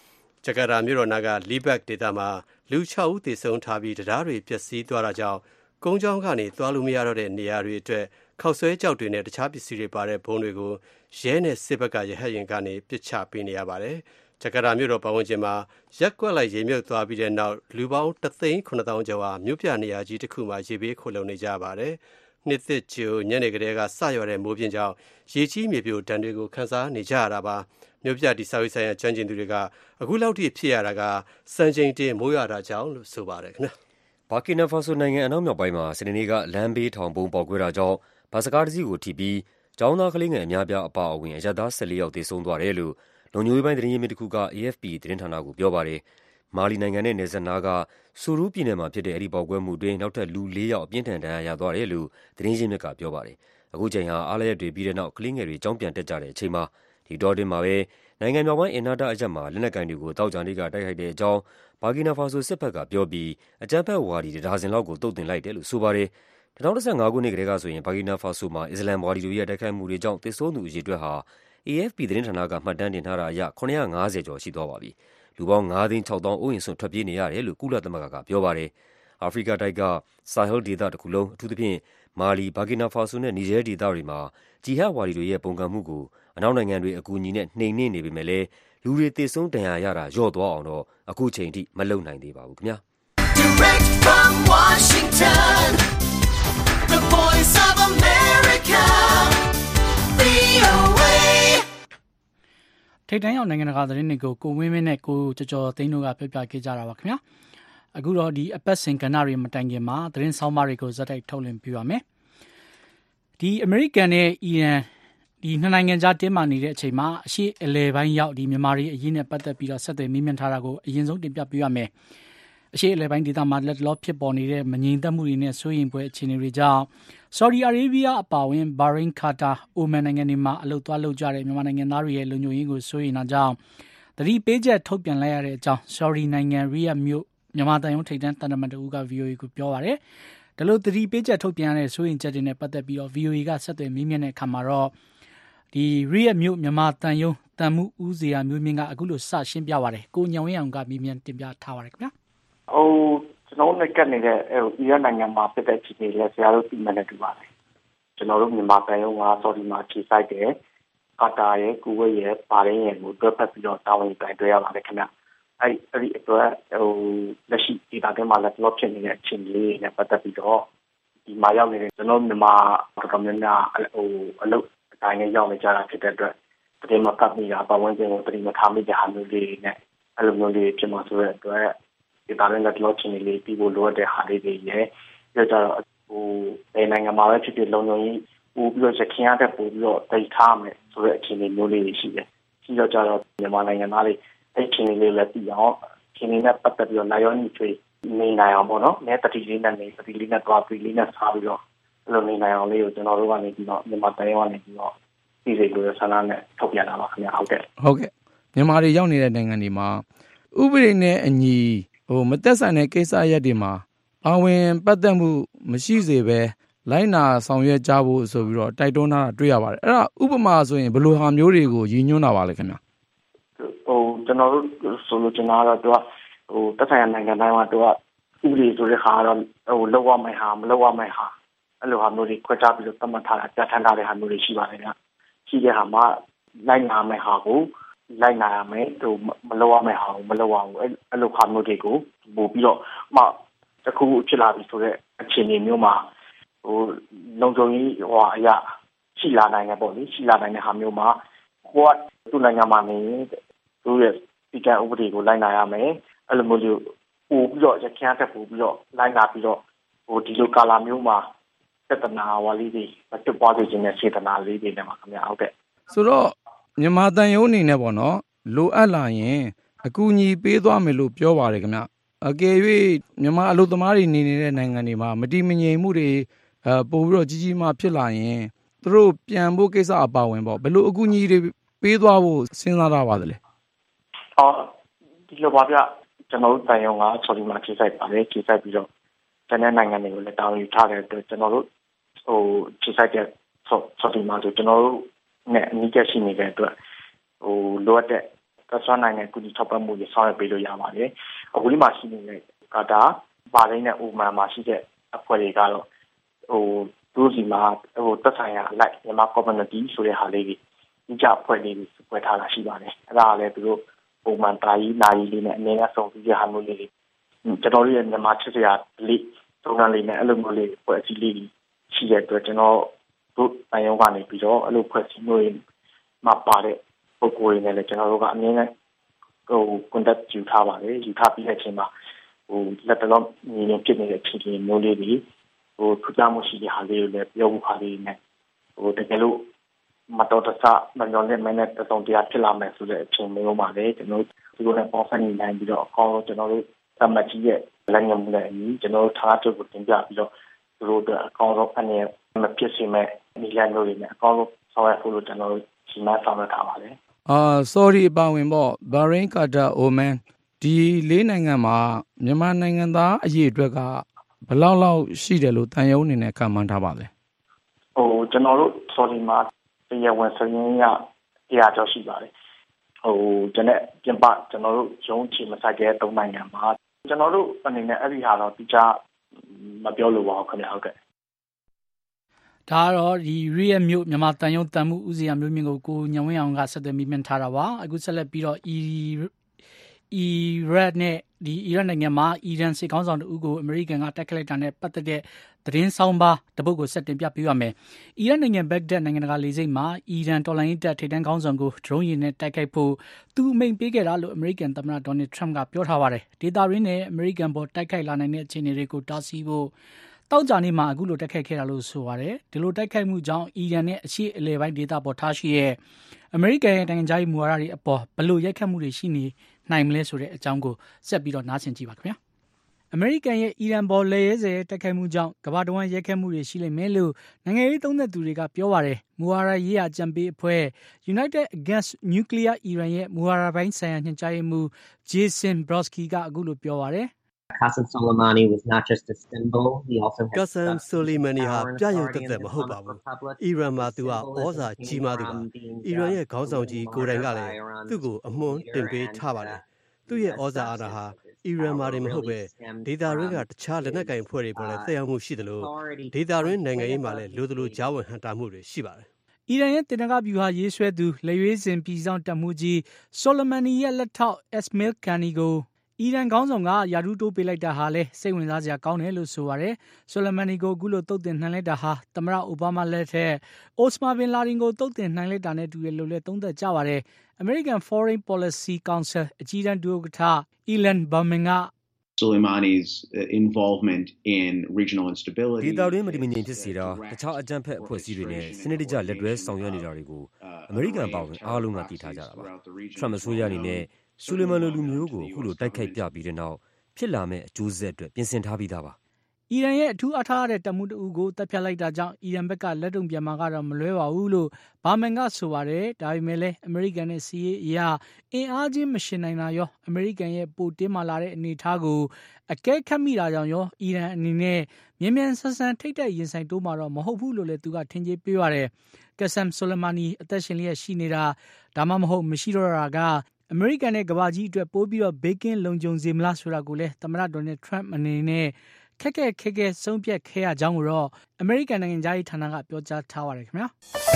ဂျကာတာမြို့တော်နာကလီဘက်ဒေသမှာလူ၆ဦးသေဆုံးထားပြီးတရားတွေပျက်စီးသွားတာကြောင့်ကုန်းကြောင်းကနေသွားလို့မရတော့တဲ့နေရာတွေအတွက်ခောက်ဆွဲကြောက်တွေနဲ့တခြားပစ္စည်းတွေပါတဲ့ဘုံတွေကိုရဲနဲ့စစ်ဘက်ကရဟတ်ရင်ကနေပစ်ချပေးနေရပါတယ်။ဂျကာတာမြို့တော်ပတ်ဝန်းကျင်မှာရက်ကွက်လိုက်ရေမြုပ်သွားပြီးတဲ့နောက်လူပေါင်းတသိန်းခုနှစ်သောင်းကျော်ဟာမြို့ပြနေရာကြီးတစ်ခုမှာရေဘေးခိုလှုံနေကြပါတယ်။နှစ်သစ်ကျိုညနေကလေးကစရွာတဲ့မိုးပြင်းကြောင့်ရေကြီးမြေပြိုဒဏ်တွေကိုခန်းစားနေကြရတာပါ။မြို့ပြတိဆောက်ရေးဆိုင်ရာကျွမ်းကျင်သူတွေကအခုလောက်ထိဖြစ်ရတာကစံချိန်တင်မိုးရတာကြောင့်လို့ဆိုပါတယ်ခင်ဗျာ။ဘာကီနာဖာဆိုနိုင်ငံအနောက်မြောက်ပိုင်းမှာစနေနေ့ကလမ်းဘေးထောင်ဘုံပေါက်ကွဲတာကြောင့်ဘတ်စကားတစ်စီးကိုထိပြီးကျောင်းသားကလေးငယ်အများပြားအပါအဝင်အရပ်သား၁၄ယောက်သေဆုံးသွားတယ်လို့လုံခြုံရေးပိုင်းသတင်းရင်းမြစ်တစ်ခုက အေအက်ဖ်ပီ သတင်းဌာနကိုပြောပါတယ်။မာလီနိုင်ငံနဲ့နယ်စပ်နားကဆူရူးပြည်နယ်မှာဖြစ်တဲ့အဲဒီပေါက်ကွဲမှုတွင်နောက်ထပ်လူ၄ယောက်အပြင်းထန်ဒဏ်ရာရသွားတယ်လို့သတင်းရင်းမြစ်ကပြောပါတယ်။အခုချိန်ဟာအားလျက်တွေပြီးတဲ့နောက်ကလေးငယ်တွေကျောင်းပြန်တက်ကြတဲ့အချိန်မှာဒီတောတွင်းမှာပဲနိုင်ငံမြောက်ပိုင်းအင်နာတာအရက်မှာလက်နက်ကိုင်တွေကိုတောက်ကြနေ့ကတိုက်ခိုက်တဲ့အကြောင်းဘာကီနာဖာဆိုစစ်ဘက်ကပြောပြီးအကြမ်းဖက်ဝါဒီတဒါဇင်လောက်ကိုတုတ်တင်လိုက်တယ်လို့ဆိုပါတယ်။၂၀၁၅ခုနှစ်ကတည်းကဆိုရင်ဘာကီနာဖာဆိုမှာအစ္စလာမ်ဝါဒီတွေရဲ့တိုက်ခိုက်မှုတွေကြောင့်သေဆုံးသူအရေအတွက်ဟာ အေအက်ဖ်ပီ သတင်းဌာနကမှတ်တမ်းတင်ထားတာအရခုနှစ်ရာ၅ဆယ်ကျော်ရှိသွားပါပြီ။လူပေါင်း၅သိန်း၆သောင်းအိုးအိမ်စွန့်ထွက်ပြေးနေရတယ်လို့ကုလသမဂ္ဂကပြောပါတယ်။အာဖရိကတိုက်ကဆာဟယ်ဒေသတစ်ခုလုံးအထူးသဖြင့်မာလီ၊ဘာကီနာဖာဆိုနဲ့နီဂျယ်ဒေသတွေမှာဂျီဟတ်ဝါဒီတွေရဲ့ပုန်ကန်မှုကိုအနောက်နိုင်ငံတွေအကူအညီနဲ့နှိမ်နင်းနေပေမဲ့လည်းလူတွေသေဆုံးဒဏ်ရာရတာလျော့သွားအောင်တော့အခုချိန်ထိမလုပ်နိုင်သေးပါဘူးခင်ဗျာ။ Direct from Washington, the voice of America, ဗွီအိုအေထိပ်တန်းရောက်နိုင်ငံတကာသတင်းတွေကိုကိုဝင်းမင်းနဲ့ကိုကျော်ကျော်သိန်းတို့ကပြောပြခဲ့ကြတာပါခင်ဗျာအခုတော့ဒီအပတ်စဉ်ကဏ္ဍတွေမတိုင်ခင်မှာသတင်းဆောင်မတွေကိုဇက်တိုက်ထုတ်လွှင့်ပြပါမယ်ဒီအမေရိကန်နဲ့အီရန်ဒီနှစ်နိုင်ငံကြားတင်းမာနေတဲ့အချိန်မှာအရှိအလဲပိုင်းရောက်ဒီမြန်မာတွေအရေးနဲ့ပတ်သက်ပြီးတော့ဆက်သွယ်မေးမြန်းထားတာကိုအရင်ဆုံးတင်ပြပေးရမယ်အရှိအလဲပိုင်းဒေသမှာလက်လောဖြစ်ပေါ်နေတဲ့မငြိမ်သက်မှုတွေနဲ့စိုးရိမ်ပွဲအခြေအနေတွေကြောင့်ဆော်ဒီအာရေဗျအပါအဝင်ဘာရိန်းကာတာအိုမန်နိုင်ငံတွေမှာအလုပ်သွားလုပ်ကြတဲ့မြန်မာနိုင်ငံသားတွေရဲ့လုံခြုံရေးကိုစိုးရိမ်တာကြောင့်သတိပေးချက်ထုတ်ပြန်လိုက်ရတဲ့အကြောင်းဆော်ဒီနိုင်ငံရီယက်မြို့မြန်မာတန်ရုံးထိပ်တန်းတန်တမန်တူက ဗီအိုအေ ကိုပြောပါတယ်။ဒါလို့သတိပေးချက်ထုတ်ပြန်ရတဲ့စိုးရိမ်ချက်တွေနဲ့ပတ်သက်ပြီးတော့ ဗီအိုအေ ကဆက်သွယ်မေးမြန်းတဲ့အခါမှာတော့ဒီရီယက်မြို့မြန်မာတန်ရုံးတန်မှုဦးစီယာမျိုးမြင့်ကအခုလိုစရှင်းပြပါတယ်။ကိုညောင်ဝင်းအောင်ကမေးမြန်းတင်ပြထားပါတယ်ခင်ဗျာ။အိုးကျွန်တော်တို့ကနေတဲ့အီရန်နိုင်ငံမှာဖြစ်တဲ့အခြေအနေလဲဆရာတို့သိမှန်းတူပါတယ်။ကျွန်တော်တို့မြန်မာတန်ရုံးကဆော်ဒီမှာခြေစိုက်တယ်။ကာတာရဲ့ကူဝိတ်ရဲ့ဘာရင်းရဲ့ကိုတွဲဖက်ပြီးတော့တာဝန်တိုင်တွေ့ရပါတယ်ခင်ဗျာ။အဲ့အဲ့ဒီအတွက်ဟိုလက်ရှိဒီတာထဲမှာလက်လောဖြစ်နေတဲ့အခြေအနေလေးနဲ့ပတ်သက်ပြီးတော့ဒီမှာရောက်နေတဲ့ကျွန်တော်မြန်မာတော်တော်များများဟိုအလုပ်အတိုင်းနဲ့ရောက်နေကြတာဖြစ်တဲ့အတွက်ဒီမှာကပ်မိတာပတ်ဝန်းကျင်ကိုပြင်မထားမိတဲ့ဟာမျိုးလေးနဲ့အဲ့လိုမျိုးလေးဖြစ်မှာဆိုတဲ့အတွက်ဒီတာထဲလက်လောချင်လေးပြီးဖို့လိုအပ်တဲ့ဟာလေးတွေရဲ့ပြောကြတော့ဟိုဘယ်နိုင်ငံမှာပဲဖြစ်ဖြစ်လုံခြုံရေးပို့ပြီးတော့ခင်ရတဲ့ပို့ပြီးတော့တိတ်ထားမယ်ဆိုတဲ့အခြေအနေမျိုးလေးရှိတယ်။ပြီးတော့ကြတော့မြန်မာနိုင်ငံသားတွေအဲ့အခြေအနေလေးလည်းပြီးအောင်အခြေအနေနဲ့ပတ်သက်ပြီးတော့နိုင်ရောညီချွေနေနိုင်အောင်ပေါ့နော်။နဲ့တတိလေးနဲ့နေတတိလေးနဲ့တွားပြီးလေးနဲ့စားပြီးတော့အဲ့လိုနေနိုင်အောင်လေးကိုကျွန်တော်တို့ကနေပြီးတော့မြန်မာတိုင်းကနေပြီးတော့ပြည်စီလိုဆန္ဒနဲ့ထုတ်ပြန်တာပါခင်ဗျာဟုတ်ကဲ့ဟုတ်ကဲ့မြန်မာတွေရောက်နေတဲ့နိုင်ငံတွေမှာဥပဒေနဲ့အညီဟိုမသက်ဆိုင်တဲ့ကိစ္စရပ်တွေမှာအဝင်ပတ်သက်မှုမရှိစေပဲလိုက်နာဆောင်ရွက်ကြဖို့ဆိုပြီးတော့တိုက်တွန်းတာတွေ့ရပါတယ်အဲ့ဒါဥပမာဆိုရင်ဘယ်လိုဟာမျိုးတွေကိုရည်ညွှန်းတာပါလဲခင်ဗျာဟိုကျွန်တော်တို့ဆိုလို့ကျွန်တော်တို့ဟိုသက်ဆိုင်ရာနိုင်ငံတိုင်းမှာတို့ကဥပဒေဆိုတဲ့ဟာတော့ဟိုလောက်ရမယ့်ဟာမလောက်ရမယ့်ဟာအဲ့လိုဟာမျိုးတွေခွဲခြားပြီးတော့သတ်မှတ်ထားတာပြဋ္ဌာန်းထားတဲ့ဟာမျိုးတွေရှိပါတယ်ဗျာရှိတဲ့ဟာမှာလိုက်နာမယ့်ဟာကိုလိုက်နာရမယ်ဟိုမလောက်ရမယ့်ဟာကိုမလောက်အောင်အဲ့လိုဟာမျိုးတွေကိုပို့ပြီးတော့မှတခုဖြစ်လာပြီဆိုတဲ့အခြေအနေမျိုးမှာဟိုလုံခြုံရေးဟိုအရာရှိလာနိုင်တယ်ပေါ့လေရှိလာနိုင်တဲ့ဟာမျိုးမှာဟိုကသူ့နိုင်ငံမှာနေသူ့ရဲ့ဒီကံဥပဒေကိုလိုက်နာရမယ်အဲ့လိုမျိုးလေးပို့ပြီးတော့ရခိုင်တက်ပို့ပြီးတော့လိုက်နာပြီးတော့ဟိုဒီလိုကာလာမျိုးမှာစေတနာဝါလေးတွေမတူပွားစေခြင်းနဲ့စေတနာလေးတွေနဲ့ပါခင်ဗျာဟုတ်ကဲ့ဆိုတော့မြန်မာတန်ရုံးအနေနဲ့ပေါ့နော်လိုအပ်လာရင်အကူအညီပေးသွားမယ်လို့ပြောပါတယ်ခင်ဗျအကယ်၍မြန်မာအလုပ်သမားတွေနေနေတဲ့နိုင်ငံတွေမှာမတည်မငြိမ်မှုတွေအဲပို့ပြီးတော့ကြီးကြီးမားဖြစ်လာရင်သူတို့ပြန်ဖို့ကိစ္စအပါဝင်ပေါ့ဘယ်လိုအကူအညီတွေပေးသွားဖို့စဉ်းစားထားပါသလဲအော်ဒီလိုပါဗျကျွန်တော်တို့တန်ရုံးကဆော်ဒီမှာခြေစိုက်ပါတယ်ခြေစိုက်ပြီးတော့တနင်္လာနိုင်ငံတွေကိုလည်းတာဝန်ယူထားတဲ့အတွက်ကျွန်တော်တို့ဟိုခြေစိုက်တဲ့ဆော်ဒီမှာဆိုကျွန်တော်တို့နဲ့အနီးကပ်ရှိနေတဲ့အတွက်ဟိုလိုအပ်တဲ့ကစွမ်းနိုင်တဲ့ကုသထောက်ပံ့မှုတွေဆောင်ရွက်ပေးလို့ရပါတယ်အခုဒီမှာရှိနေတဲ့ကတာပါရင်းနဲ့ဥမာမှာရှိတဲ့အဖွဲ့တွေကတော့ဟိုသူစီမှာဟိုသက်ဆိုင်ရာအလိုက်မြန်မာ community ဆိုတဲ့ဟာလေးတွေဒီကြအဖွဲ့လေးတွေဆွဲထားတာရှိပါတယ်အဲ့ဒါလည်းသူတို့ပုံမှန်တာရီနာရီလေးနဲ့အနေနဲ့ဆုံးဖြတ်ဟာမျိုးလေးတွေကျွန်တော်တို့ရဲ့မြန်မာချစ်စရာလေးသုံးနှလေးနဲ့အဲ့လိုမျိုးလေးဖွဲ့စည်းလေးရှိတဲ့အတွက်ကျွန်တော်တို့အယုံကနေပြီးတော့အဲ့လိုဖွဲ့စည်းမျိုးမှာပါတဲ့ပုံကိုယ်တွေနဲ့လည်းကျွန်တော်တို့ကအမြင်နဲ့ဟို contact ယူထားပါတယ်ယူထားပြီးတဲ့အချိန်မှာဟိုလက်တလုံးညီနေဖြစ်နေတဲ့အခြေအနေမျိုးလေးတွေဟိုထူးခြားမှုရှိတဲ့ဟာလေးတွေလည်းပြောဖို့ဟာလေးနဲ့ဟိုတကယ်လို့မတော်တဆမညောင်းတဲ့မနဲ့တုံးတရားဖြစ်လာမယ်ဆိုတဲ့အချိန်မျိုးမှာလည်းကျွန်တော်တို့နဲ့ပေါင်းစပ်နေနိုင်ပြီးတော့အကောင်းဆုံးကျွန်တော်တို့သတ်မှတ်ကြီးရဲ့လက်ညှိုးမှုနဲ့အညီကျွန်တော်တို့ထားချုပ်ကိုတင်ပြပြီးတော့သူတို့အကောင်းဆုံးအနေနဲ့မဖြစ်စေမဲ့ဒီလမ်းမျိုးတွေနဲ့အကောင်းဆုံးဆောင်ရွက်ဖို့လို့ကျွန်တော်တို့ဒီမှာဆောင်ရွက်ထားပါတယ်အာ sorry အပါဝင်ပေါ့ Bahrain Qatar Oman ဒီလေးနိုင်ငံမှာမြန်မာနိုင်ငံသားအရေးအတွက်ကဘယ်လောက်လောက်ရှိတယ်လို့တန်ရုံးအနေနဲ့ခန့်မှန်းထားပါလဲဟိုကျွန်တော်တို့ sorry မှာတရားဝင်စရင်းရတရားကျော်ရှိပါတယ်ဟိုကျွန်တော်ပြင်ပကျွန်တော်တို့ရုံးချီမဆိုင်တဲ့သုံးနိုင်ငံမှာကျွန်တော်တို့အနေနဲ့အဲ့ဒီဟာတော့တိကျမပြောလို့ပါဘူးခင်ဗျဟုတ်ကဲ့ဒါကတော့ဒီ Real မြို့မြန်မာတန်ရုံတန်မှုဦးစီးရမျိုးမြင့်ကိုကိုညံဝင်းအောင်ကဆက်သွယ်မိမြင်ထားတာပါအခုဆက်လက်ပြီးတော့ E အီရတ်နဲ့ဒီအီရတ်နိုင်ငံမှာအီရန်စစ်ကောင်းဆောင်တို့ကိုအမေရိကန်ကတိုက်ခိုက်လိုက်တာနဲ့ပတ်သက်တဲ့သတင်းဆောင်ပါတပုတ်ကိုဆက်တင်ပြပေးရမယ်။အီရတ်နိုင်ငံဘက်ဒက်နိုင်ငံတကာလေဆိပ်မှာအီရန်တော်လှန်ရေးတပ်ထိပ်တန်းခေါင်းဆောင်ကိုဒရုန်းယာဉ်နဲ့တိုက်ခိုက်ဖို့သူအမိန့်ပေးခဲ့တာလို့အမေရိကန်သမ္မတဒေါ်နယ်ထရမ့်ကပြောထားပါတယ်။ဒေတာရင်းနဲ့အမေရိကန်ပေါ်တိုက်ခိုက်လာနိုင်တဲ့အခြေအနေတွေကိုတားဆီးဖို့တောက်ကြနေမှာအခုလိုတိုက်ခိုက်ခဲ့တာလို့ဆိုပါတယ်။ဒီလိုတိုက်ခိုက်မှုကြောင့်အီရန်နဲ့အရှေ့အလယ်ပိုင်းဒေသပေါ်ထားရှိရဲ့အမေရိကန်ရဲ့နိုင်ငံခြားရေးမူဝါဒတွေအပေါ်ဘယ်လိုရိုက်ခတ်မှုတွေရှိနေနိုင်မလဲဆိုတဲ့အကြောင်းကိုဆက်ပြီးတော့နားဆင်ကြည့်ပါခင်ဗျာအမေရိကန်ရဲ့အီရန်ပေါ်လက်ရဲစဲတိုက်ခိုက်မှုကြောင့်ကမ္ဘာတဝန်းရိုက်ခတ်မှုတွေရှိလိမ့်မယ်လို့နိုင်ငံရေးသုံးသပ်သူတွေကပြောပါတယ်မူဝါဒရေးရာကြံပေးအဖွဲ့ United Against Nuclear Iran ရဲ့မူဝါဒပိုင်းဆိုင်ရာညွှန်ကြားရေးမှူး Jason Brodsky ကအခုလိုပြောပါတယ် Qasem Soleimani was not just a symbol he also had Qasem Soleimani ဟာပြရုံတက်တက်မဟုတ်ပါဘူးအီရန်မှာသူကဩဇာကြီးမားသူပါအီရန်ရဲ့ခေါင်းဆောင်ကြီးကိုယ်တိုင်ကလည်းသူ့ကိုအမွှန်းတင်ပေးထားပါတယ်သူ့ရဲ့ဩဇာအာဏာဟာအီရန်မှာတင်မဟုတ်ပဲဒေသရင်းကတခြားလက်နက်ကိုင်ဖွဲ့တွေပေါ်လည်းသက်ရောက်မှုရှိတယ်လို့ဒေသရင်းနိုင်ငံရေးမှာလည်းလိုသလိုကြားဝင်ဟန်တာမှုတွေရှိပါတယ်အီရန်ရဲ့တင်နဂဗျူဟာရေးဆွဲသူလက်ရွေးစင်ပြည်ဆောင်တပ်မှုကြီးဆိုလမန်နီရဲ့လက်ထောက် Esmail Qani ကိုအီရန်ခေါင်းဆောင်ကယာဒူးတိုးပေးလိုက်တာဟာလဲစိတ်ဝင်စားစရာကောင်းတယ်လို့ဆိုပါတယ်။ဆိုလမန်နီကိုအခုလိုတုတ်တင်နှံလိုက်တာဟာသမ္မတအိုဘားမားလက်ထက်အိုစမာဘင်လာဒင်ကိုတုတ်တင်နှံလိုက်တာနဲ့တူတယ်လို့လည်းသုံးသပ်ကြပါတယ်။ American Foreign Policy Council အကြီးတန်းဒုဥက္ကဋ္ဌ Ilan Berman က Soleimani's involvement in regional instability ဒေသတွင်းမတည်မငြိမ်ဖြစ်စေတာတခြားအကြမ်းဖက်အဖွဲ့အစည်းတွေနဲ့စနစ်တကျလက်တွဲဆောင်ရွက်နေတာတွေကိုအမေရိကန်ပေါ့ဝင်အားလုံးကသိထားကြတာပါ။ Trump အစိုးရအနေနဲ့ဆူလီမန်လိုလူမျိုးကိုအခုလိုတိုက်ခိုက်ပြပြီးတဲ့နောက်ဖြစ်လာမယ့်အကျိုးဆက်အတွက်ပြင်ဆင်ထားပြီးသားပါအီရန်ရဲ့အထူးအားထားတဲ့တပ်မှုတအုပ်ကိုတပ်ဖြတ်လိုက်တာကြောင့်အီရန်ဘက်ကလက်တုံပြန်မှာကတော့မလွဲပါဘူးလို့ဘာမန်ကဆိုပါတယ်ဒါပေမဲ့လည်းအမေရိကန်နဲ့စီးရေးအရာအင်အားချင်းမရှင်နိုင်တာရောအမေရိကန်ရဲ့ပိုတင်းမာလာတဲ့အနေအထားကိုအကဲခတ်မိတာကြောင့်ရောအီရန်အနေနဲ့မြန်မြန်ဆန်ဆန်ထိတ်တဲ့ရင်ဆိုင်တိုးမှာတော့မဟုတ်ဘူးလို့လည်းသူကထင်ကြေးပေးပါတယ်ကဆမ်ဆိုလမာနီအသက်ရှင်လျက်ရှိနေတာဒါမှမဟုတ်မရှိတော့တာကအမေရိကန်နဲ့ကမ္ဘာကြီးအတွက်ပိုးပြီးတော့ဘေးကင်းလုံခြုံစေမလားဆိုတာကိုလည်းသမ္မတဒေါ်နယ်ထရမ့်အနေနဲ့ခက်ခက်ခက်ခဲဆုံးဖြတ်ခဲ့ရကြောင်းကိုတော့အမေရိကန်နိုင်ငံသားရေးဌာနကပြောကြားထားပါတယ်ခင်ဗျာ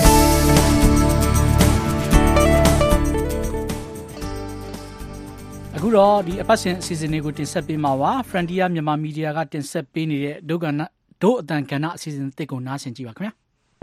အခုတော့ဒီအပတ်စဉ်အစီအစဉ်လေးကိုတင်ဆက်ပေးမှာပါ Frontier မြန်မာမီဒီယာကတင်ဆက်ပေးနေတဲ့ဒုက္ခဏဒုအတန်ကဏ္ဍအစီအစဉ်တစ်ကိုနားဆင်ကြည့်ပါခင်ဗျာ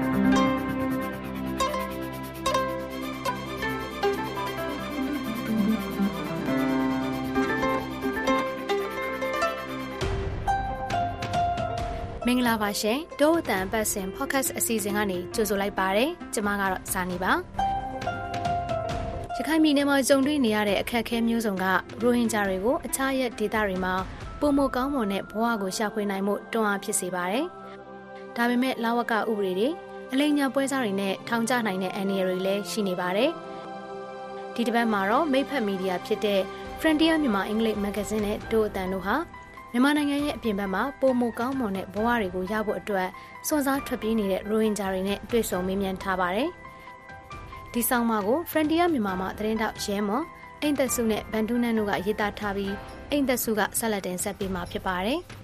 မင်္ဂလာပါရှင်ဒို့အတန်ပတ်စဉ် podcast အစီအစဉ်ကနေကြိုဆိုလိုက်ပါတယ်ကျွန်မကတော့ဇာနီပါရခိုင်ပြည်နယ်မှာကြုံတွေ့နေရတဲ့အခက်အခဲမျိုးစုံကရိုဟင်ဂျာတွေကိုအခြားရဲ့ဒေသတွေမှာပုံမကောင်းမွန်တဲ့ဘဝကိုရှာဖွေနိုင်မှုတွန်းအားဖြစ်စေပါတယ်ဒါပေမဲ့လဝကဥပဒေတွေအလိမ်ညာပွဲစားတွေနဲ့ထောင်ချနိုင်တဲ့အန္တရာယ်တွေလည်းရှိနေပါတယ်ဒီတစ်ပတ်မှာတော့မိတ်ဖက်မီဒီယာဖြစ်တဲ့ Frontier မြန်မာအင်္ဂလိပ်မဂ္ဂဇင်းနဲ့ဒို့အတန်တို့ဟာမြန်မာနိုင်ငံရဲ့အပြင်ဘက်မှာပုံမကောင်းမွန်တဲ့ဘဝတွေကိုရဖို့အတွက်စွန့်စားထွက်ပြေးနေတဲ့ရိုဟင်ဂျာတွေနဲ့တွေ့ဆုံမေးမြန်းထားပါတယ်။ဒီဆောင်မကို Frontier မြန်မာမှာသတင်းတောက်ရဲမွန်အိမ်သက်စုနဲ့ဗန်ဒူးနန်တို့ကရေးသားထားပြီးအိမ်သက်စုကဆက်လက်တင်ဆက်ပေးမှာဖြစ်ပါတယ်။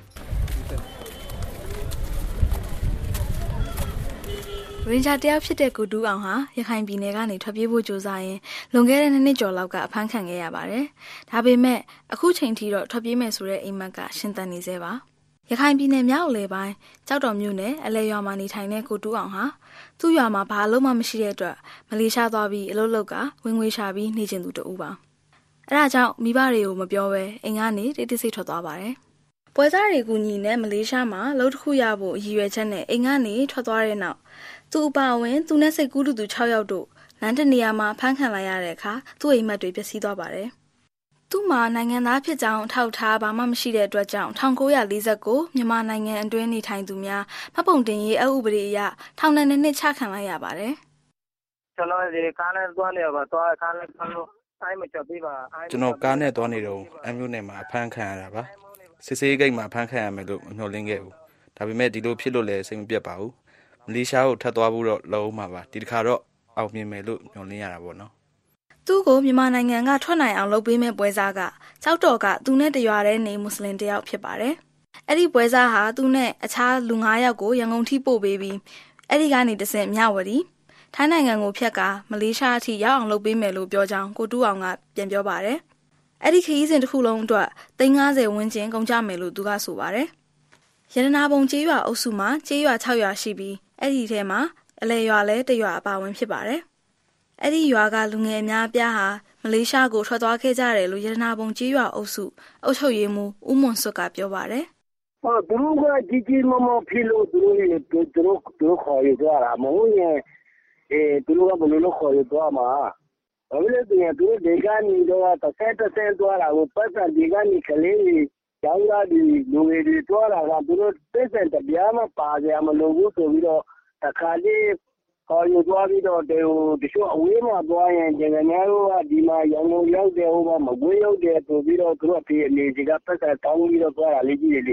ရင်ဂျာတယောက်ဖြစ်တဲ့ကိုတူးအောင်ဟာရခိုင်ပြည်နယ်ကနေထွက်ပြေးဖို့ကြိုးစားရင်လွန်ခဲ့တဲ့နှစ်နှစ်ကျော်လောက်ကအဖမ်းခံခဲ့ရပါတယ်။ဒါပေမဲ့အခုချိန်ထိတော့ထွက်ပြေးမယ်ဆိုတဲ့အိမ်မက်ကရှင်သန်နေသေးပါ။ရခိုင်ပြည်နယ်မြောက်အလယ်ပိုင်းကြောက်တော်မြို့နယ်အလဲရွာမှာနေထိုင်တဲ့ကိုတူးအောင်ဟာသူ့ရွာမှာဘာအလုပ်မှမရှိတဲ့အတွက်မလေးရှားသွားပြီးအလုပ်လုပ်ကဝင်ငွေရှာပြီးနေကျင်သူတူပါ။အဲဒါကြောင့်မိဘတွေကိုမပြောဘဲအိမ်ကနေတိတ်တိတ်ဆိတ်ထွက်သွားပါတယ်။ပွဲစားတွေကူညီနဲ့မလေးရှားမှာလုပ်တစ်ခုရဖို့ရည်ရွယ်ချက်နဲ့အိမ်ကနေထွက်သွားတဲ့နောက်သူ့အပါအဝင်သူနဲ့စိတ်ကူးတူသူ၆ယောက်တို့လမ်းတစ်နေရာမှာဖမ်းခံလိုက်ရတဲ့အခါသူ့အိမ်မက်တွေပျက်စီးသွားပါတယ်။သူ့မှာနိုင်ငံသားဖြစ်ကြောင်းထောက်ထားဘာမှမရှိတဲ့အတွက်ကြောင့်၁၉၄၉မြန်မာနိုင်ငံအတွင်းနေထိုင်သူများမှတ်ပုံတင်ရေးအဥပဒေအရထောင်ဒဏ်နှစ်နှစ်ချခံလိုက်ရပါတယ်။ကျွန်တော်ဒီကားနဲ့သွားနေပါသွားကားနဲ့သွားလို့အိုင်းမချက်ပေးပါကျွန်တော်ကားနဲ့သွားနေတော့အမျိုးနယ်မှာအဖမ်းခံရတာပါ။စစ်စေးဂိတ်မှာဖမ်းခံရမယ်လို့မျှော်လင့်ခဲ့ဘူး။ဒါပေမဲ့ဒီလိုဖြစ်လို့လည်းစိတ်မပြတ်ပါဘူး။မလေးရှားကိုထပ်သွားဖို့တော့လုံးမှာပါဒီတစ်ခါတော့အောင်မြင်မယ်လို့မျှော်လင့်ရတာပေါ့နော်သူ့ကိုမြန်မာနိုင်ငံကထွက်နိုင်အောင်လုပ်ပေးမဲ့ပွဲစားကကြောက်တော်ကသူနဲ့တရွာတဲ့နေမွတ်စလင်တယောက်ဖြစ်ပါတယ်အဲ့ဒီပွဲစားဟာသူနဲ့အခြားလူ၅ယောက်ကိုရန်ကုန်ထိပို့ပေးပြီးအဲ့ဒီကနေတဆင့်မြဝတီထိုင်းနိုင်ငံကိုဖျက်ကမလေးရှားအထိရောက်အောင်လုပ်ပေးမယ်လို့ပြောကြောင်းကိုတူးအောင်ကပြန်ပြောပါတယ်အဲ့ဒီခရီးစဉ်တစ်ခုလုံးအတွက်သိန်း၅၀ဝန်းကျင်ကုန်ကြမယ်လို့သူကဆိုပါတယ်ရတနာပုံကျေးရွာအုပ်စုမှာကျေးရွာ၆ရွာရှိပြီးအဲ့ဒီထဲမှာအလဲရွာလဲတရွာအပါဝင်ဖြစ်ပါတယ်။အဲ့ဒီရွာကလူငယ်အများအပြားဟာမလေးရှားကိုထွက်သွားခဲ့ကြတယ်လို့ရတနာပုံကြီးရွာအုပ်စုအုပ်ချုပ်ရေးမှူးဦးမွန်စွတ်ကပြောပါတယ်။ဟောသူတို့ကကြီးကြီးမားမားဖြစ်လို့သူတို့တွေသူတို့သူတို့ခေါ်ရကြတာမဟုတ်ရင်အဲသူတို့ကဘယ်လိုလုပ်ခေါ်ရသွားမှာ။ဘာလို့လဲဆိုရင်သူတို့ဒေကနေတော့တစ်ဆက်တစ်ဆက်သွားတာကိုပတ်စံဒီကနေကလေးတွေကျောင်းသားတွေလူငယ်တွေသွားတာကသူတို့သိစံတပြားမှပါကြမလို့ဘူးဆိုပြီးတော့တခါလေးခေါ်ယူသွားပြီးတော့တချို့အဝေးမှာသွားရင်ကျန်တဲ့များတို့ကဒီမှာရန်ကုန်ရောက်တယ်ဟိုမှာမကွေးရောက်တယ်ဆိုပြီးတော့သူတို့ပြည်အနေကြီးကပတ်သက်တောင်းပြီးတော့သွားတာလေးကြီးလေး၂၀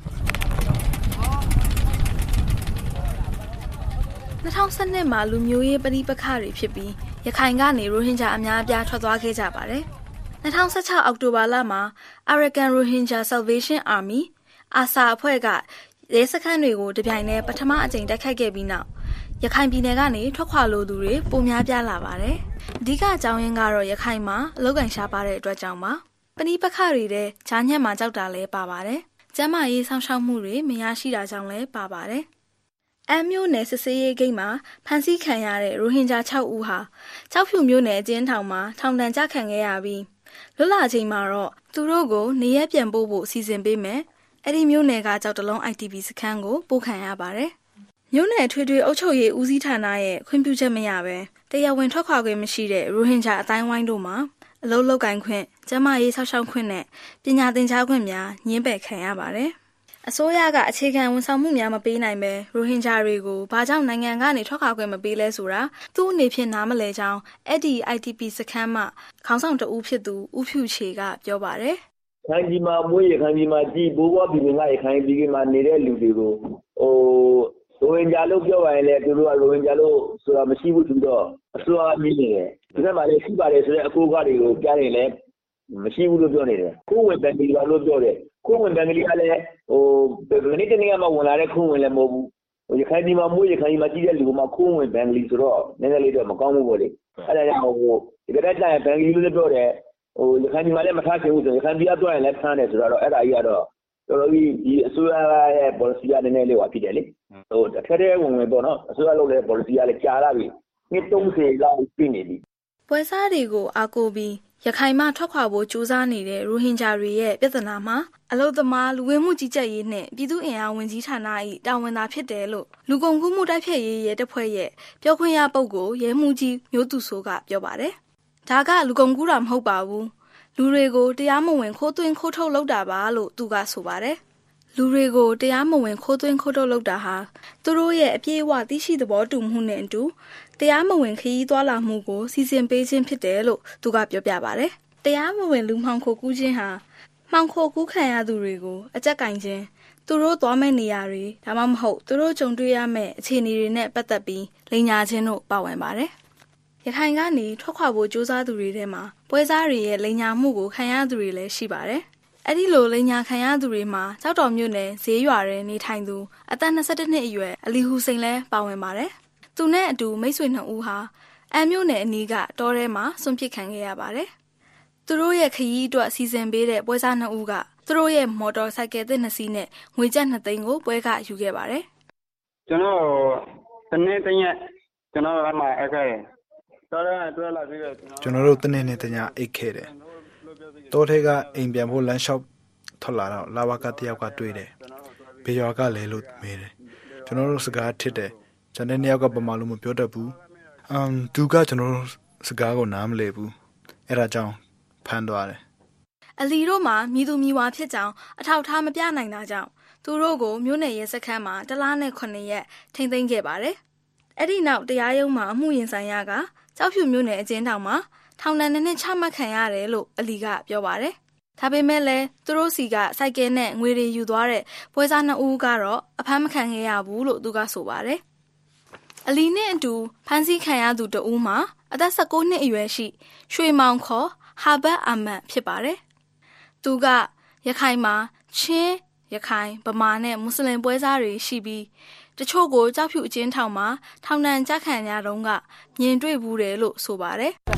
၁၂မှာလူမျိုးရေးပဋိပက္ခတွေဖြစ်ပြီးရခိုင်ကနေရိုဟင်ဂျာအများအပြားထွက်သွားခဲ့ကြပါတယ်၂၀၁၆အောက်တိုဘာလမှာ Arakan Rohingya Salvation Army အာဆာအဖွဲ့ကရဲစခန်းတွေကိုတပြိုင်တည်းပထမအကြိမ်တိုက်ခိုက်ခဲ့ပြီးနောက်ရခိုင်ပြည်နယ်ကနေထွက်ခွာလိုသူတွေပိုများပြားလာပါတယ်။အဓိကအကြောင်းရင်းကတော့ရခိုင်မှာအလုပ်ကိုင်ရှားပါတဲ့အတွက်ကြောင့်ပါ။ပဏိပခတွေတဲ့ဂျာညက်မှာကြောက်တာလည်းပါပါတယ်။ကျန်းမာရေးဆောင်ရှောက်မှုတွေမရရှိတာကြောင့်လည်းပါပါတယ်။အမ်မျိုးနယ်စစ်စေးရေးဂိတ်မှာဖမ်းဆီးခံရတဲ့ရိုဟင်ဂျာ၆ဦးဟာကြောက်ဖြူမျိုးနယ်အကျဉ်းထောင်မှာထောင်ဒဏ်ကျခံခဲ့ရပြီးလွတ်လာချိန်မှာတော့သူတို့ကိုနေရက်ပြန်ပို့ဖို့စီစဉ်ပေးမယ်။အဲ့ဒီမျိုးနယ်ကကြောက်တလုံး အိုက် တီ ဗီ စခန်းကိုပို့ခံရပါတယ်။မြို့နယ်ထွေထွေအုပ်ချုပ်ရေးဦးစီးဌာနရဲ့ခွင့်ပြုချက်မရဘဲတရားဝင်ထွက်ခွာခွင့်မရှိတဲ့ရိုဟင်ဂျာအတိုင်းဝိုင်းတို့မှာအလုပ်လုပ်ကိုင်ခွင့်၊ကျန်းမာရေးဆောက်ရှောက်ခွင့်နဲ့ပညာသင်ကြားခွင့်များညှင်းပယ်ခံရပါတယ်။အစိုးရကအခြေခံဝန်ဆောင်မှုများမပေးနိုင်ပဲရိုဟင်ဂျာတွေကိုဘာကြောင့်နိုင်ငံကနေထွက်ခွာခွင့်မပေးလဲဆိုတာသူ့အနေဖြင့်နားမလည်ကြောင်းအဲ့ဒီ အိုက် တီ ပီ စခန်းမှခေါင်းဆောင်တဦးဖြစ်သူဦးဖြူချေကပြောပါတယ်။ခိုင်ကြီးမှာမွေးရခိုင်ကြီးမှာကြည်ဘိုးဘွားပြည်ငါရခိုင်ပြည်မှာနေတဲ့လူတွေကိုဟိုရိုဟင်ဂျာလို့ပြောရရင်လည်းသူတို့ကရိုဟင်ဂျာလို့ဆိုတာမရှိဘူးသူတော့အစိုးရမြင်နေတယ်ဒီကမှာလည်းရှိပါတယ်ဆိုတဲ့အကိုကတွေကိုကြားနေလည်းမရှိဘူးလို့ပြောနေတယ်ကိုဝင်ဘန်ဂလီပါလို့ပြောတယ်ကိုဝင်ဘန်ဂလီကလည်းဟိုဘယ်နည်းတနည်းမှဝင်လာတဲ့ခုဝင်လည်းမဟုတ်ဘူးဟိုရခိုင်ပြည်မှာမွေးရခိုင်ပြည်မှာကြီးတဲ့လူကမှခုဝင်ဘန်ဂလီဆိုတော့နည်းနည်းလေးတော့မကောင်းဘူးပေါ့လေအဲ့ဒါကြောင့်ဟိုဒီကနေ့ကျရင်ဘန်ဂလီလို့ပြောတယ်ဟိုရခိုင်ပြည်မှာလည်းမထားချင်ဘူးဆိုရခိုင်ပြည်ကတွားရင်လည်းဖမ်းတယ်ဆိုတော့အဲ့ဒါကြီးကတော့တော်တော်ကြီးဒီအစိုးရရဲ့ policy ကနည်းနည်းလေးဟောဖြစ်တယ်လေဟိုတစ်ထက်တည်းဝင်ဝင်ပေါ့နော်အစိုးရလုပ်တဲ့ policy ကလည်းကြာလာပြီနှစ်သုံးဆယ်လောက်ပြည့်နေပြီပွဲစားတွေကိုအားကိုးပြီးရခိုင်မှထွက်ခွာဖို့ကြိုးစားနေတဲ့ရိုဟင်ဂျာတွေရဲ့ပြဿနာမှာအလုသမားလူဝင်မှုကြီးကြပ်ရေးနဲ့ပြည်သူ့အင်အားဝန်ကြီးဌာန၏တာဝန်သာဖြစ်တယ်လို့လူကုန်ကူးမှုတိုက်ဖျက်ရေးရဲတပ်ဖွဲ့ရဲ့ပြောခွင့်ရပုဂ္ဂိုလ်ရဲမှုကြီးမျိုးသူဆိုးကပြောပါတယ်ဒါကလူကုန်ကူးတာမဟုတ်ပါဘူးလူတွေကိုတရားမဝင်ခိုးသွင်းခိုးထုတ်လုပ်တာပါလို့သူကဆိုပါတယ်လူတွေကိုတရားမဝင်ခိုးသွင်းခိုးထုတ်လုပ်တာဟာသူတို့ရဲ့အပြည့်အဝသိရှိသဘောတူမှုနဲ့အတူတရားမဝင်ခရီးသွားလာမှုကိုစီစဉ်ပေးခြင်းဖြစ်တယ်လို့သူကပြောပြပါတယ်တရားမဝင်လူမှောင်ခိုကူးခြင်းဟာမှောင်ခိုကူးခံရသူတွေကိုအကြက်ကင်ခြင်းသူတို့သွားမဲ့နေရာတွေဒါမှမဟုတ်သူတို့ကြုံတွေ့ရမယ့်အခြေအနေတွေနဲ့ပတ်သက်ပြီးလိမ်ညာခြင်းတို့ပါဝင်ပါတယ်ရခိုင်ကနေထွက်ခွာဖို့ကြိုးစားသူတွေထဲမှာဘပွဲစားတွေရဲ့လိန်ညာမှုကိုခံရသူတွေလည်းရှိပါတယ်။အဲ့ဒီလိုလိန်ညာခံရသူတွေမှာကြောက်တော်မြို့နယ်ဈေးရွာထဲနေထိုင်သူအသက်၂၁နှစ်အရွယ်အလီဟူစိန်လည်းပါဝင်ပါတယ်။သူနဲ့အတူမိတ်ဆွေနှစ်ဦးဟာအမ်မြို့နယ်အနီးကတောထဲမှာဆွန့်ပစ်ခံခဲ့ရပါတယ်။သူတို့ရဲ့ခရီးအတွက်စီစဉ်ပေးတဲ့ပွဲစားနှစ်ဦးကသူတို့ရဲ့မော်တော်ဆိုင်ကယ်သစ်နှစ်စီးနဲ့ငွေကျပ်နှစ်သိန်းကိုပွဲကယူခဲ့ပါတယ်။ကျွန်တော်တနေ့တညကျွန်တော်အမှအိတ်ခဲ့တယ်။တော်တော်တွဲလာပြီးတော့ကျွန်တော်တို့တနေ့နဲ့တညအိတ်ခဲ့တယ်။တောထဲကအိမ်ပြန်ဖို့လမ်းလျှောက်ထွက်လာတော့လာဝကတယောက်ကတွေ့တယ်။ဘေရွာကလည်းလို့မေးတယ်။ကျွန်တော်တို့စကားထစ်တယ်။ကျွန်တော်နှစ်ယောက်ကပမာလို့မပြောတတ်ဘူး။အမ်သူကကျွန်တော်တို့စကားကိုနားမလည်ဘူး။အဲ့ဒါကြောင့်ဖမ်းသွားတယ်အလီတို့မှာမိသူမိဝါဖြစ်ကြောင်းအထောက်ထားမပြနိုင်တာကြောင့်သူတို့ကိုမြို့နယ်ရဲစခန်းမှာတလားနဲ့ခုနှစ်ရက်ထိန်းသိမ်းခဲ့ပါတယ်။အဲ့ဒီနောက်တရားရုံးမှာအမှုရင်ဆိုင်ရကကြောက်ဖြူမြို့နယ်အကျဉ်းထောင်မှာထောင်ဒဏ်နှစ်နှစ်ချမှတ်ခံရတယ်လို့အလီကပြောပါတယ်။ဒါပေမဲ့လည်းသူတို့စီကစိုက်ကဲနဲ့ငွေတွေယူသွားတဲ့ပွဲစားနှစ်ဦးကတော့အဖမ်းမခံခဲ့ရဘူးလို့သူကဆိုပါတယ်။အလီနဲ့အတူဖမ်းဆီးခံရသူတဦးမှာအသက်၁၉နှစ်အရွယ်ရှိရွှေမောင်ခေါ်ဟာဘတ်အာမန်ဖြစ်ပါတယ်။သူကရခိုင်မှာချင်းရခိုင်ဗမာနဲ့မွတ်စလင်ပွဲစားတွေရှိပြီးတချို့ကိုကြောက်ဖြူအကျဉ်းထောင်မှာထောင်ဒဏ်ကြခံရတုန်းကမြင်တွေ့ဘူးတယ်လို့ဆိုပါတယ်။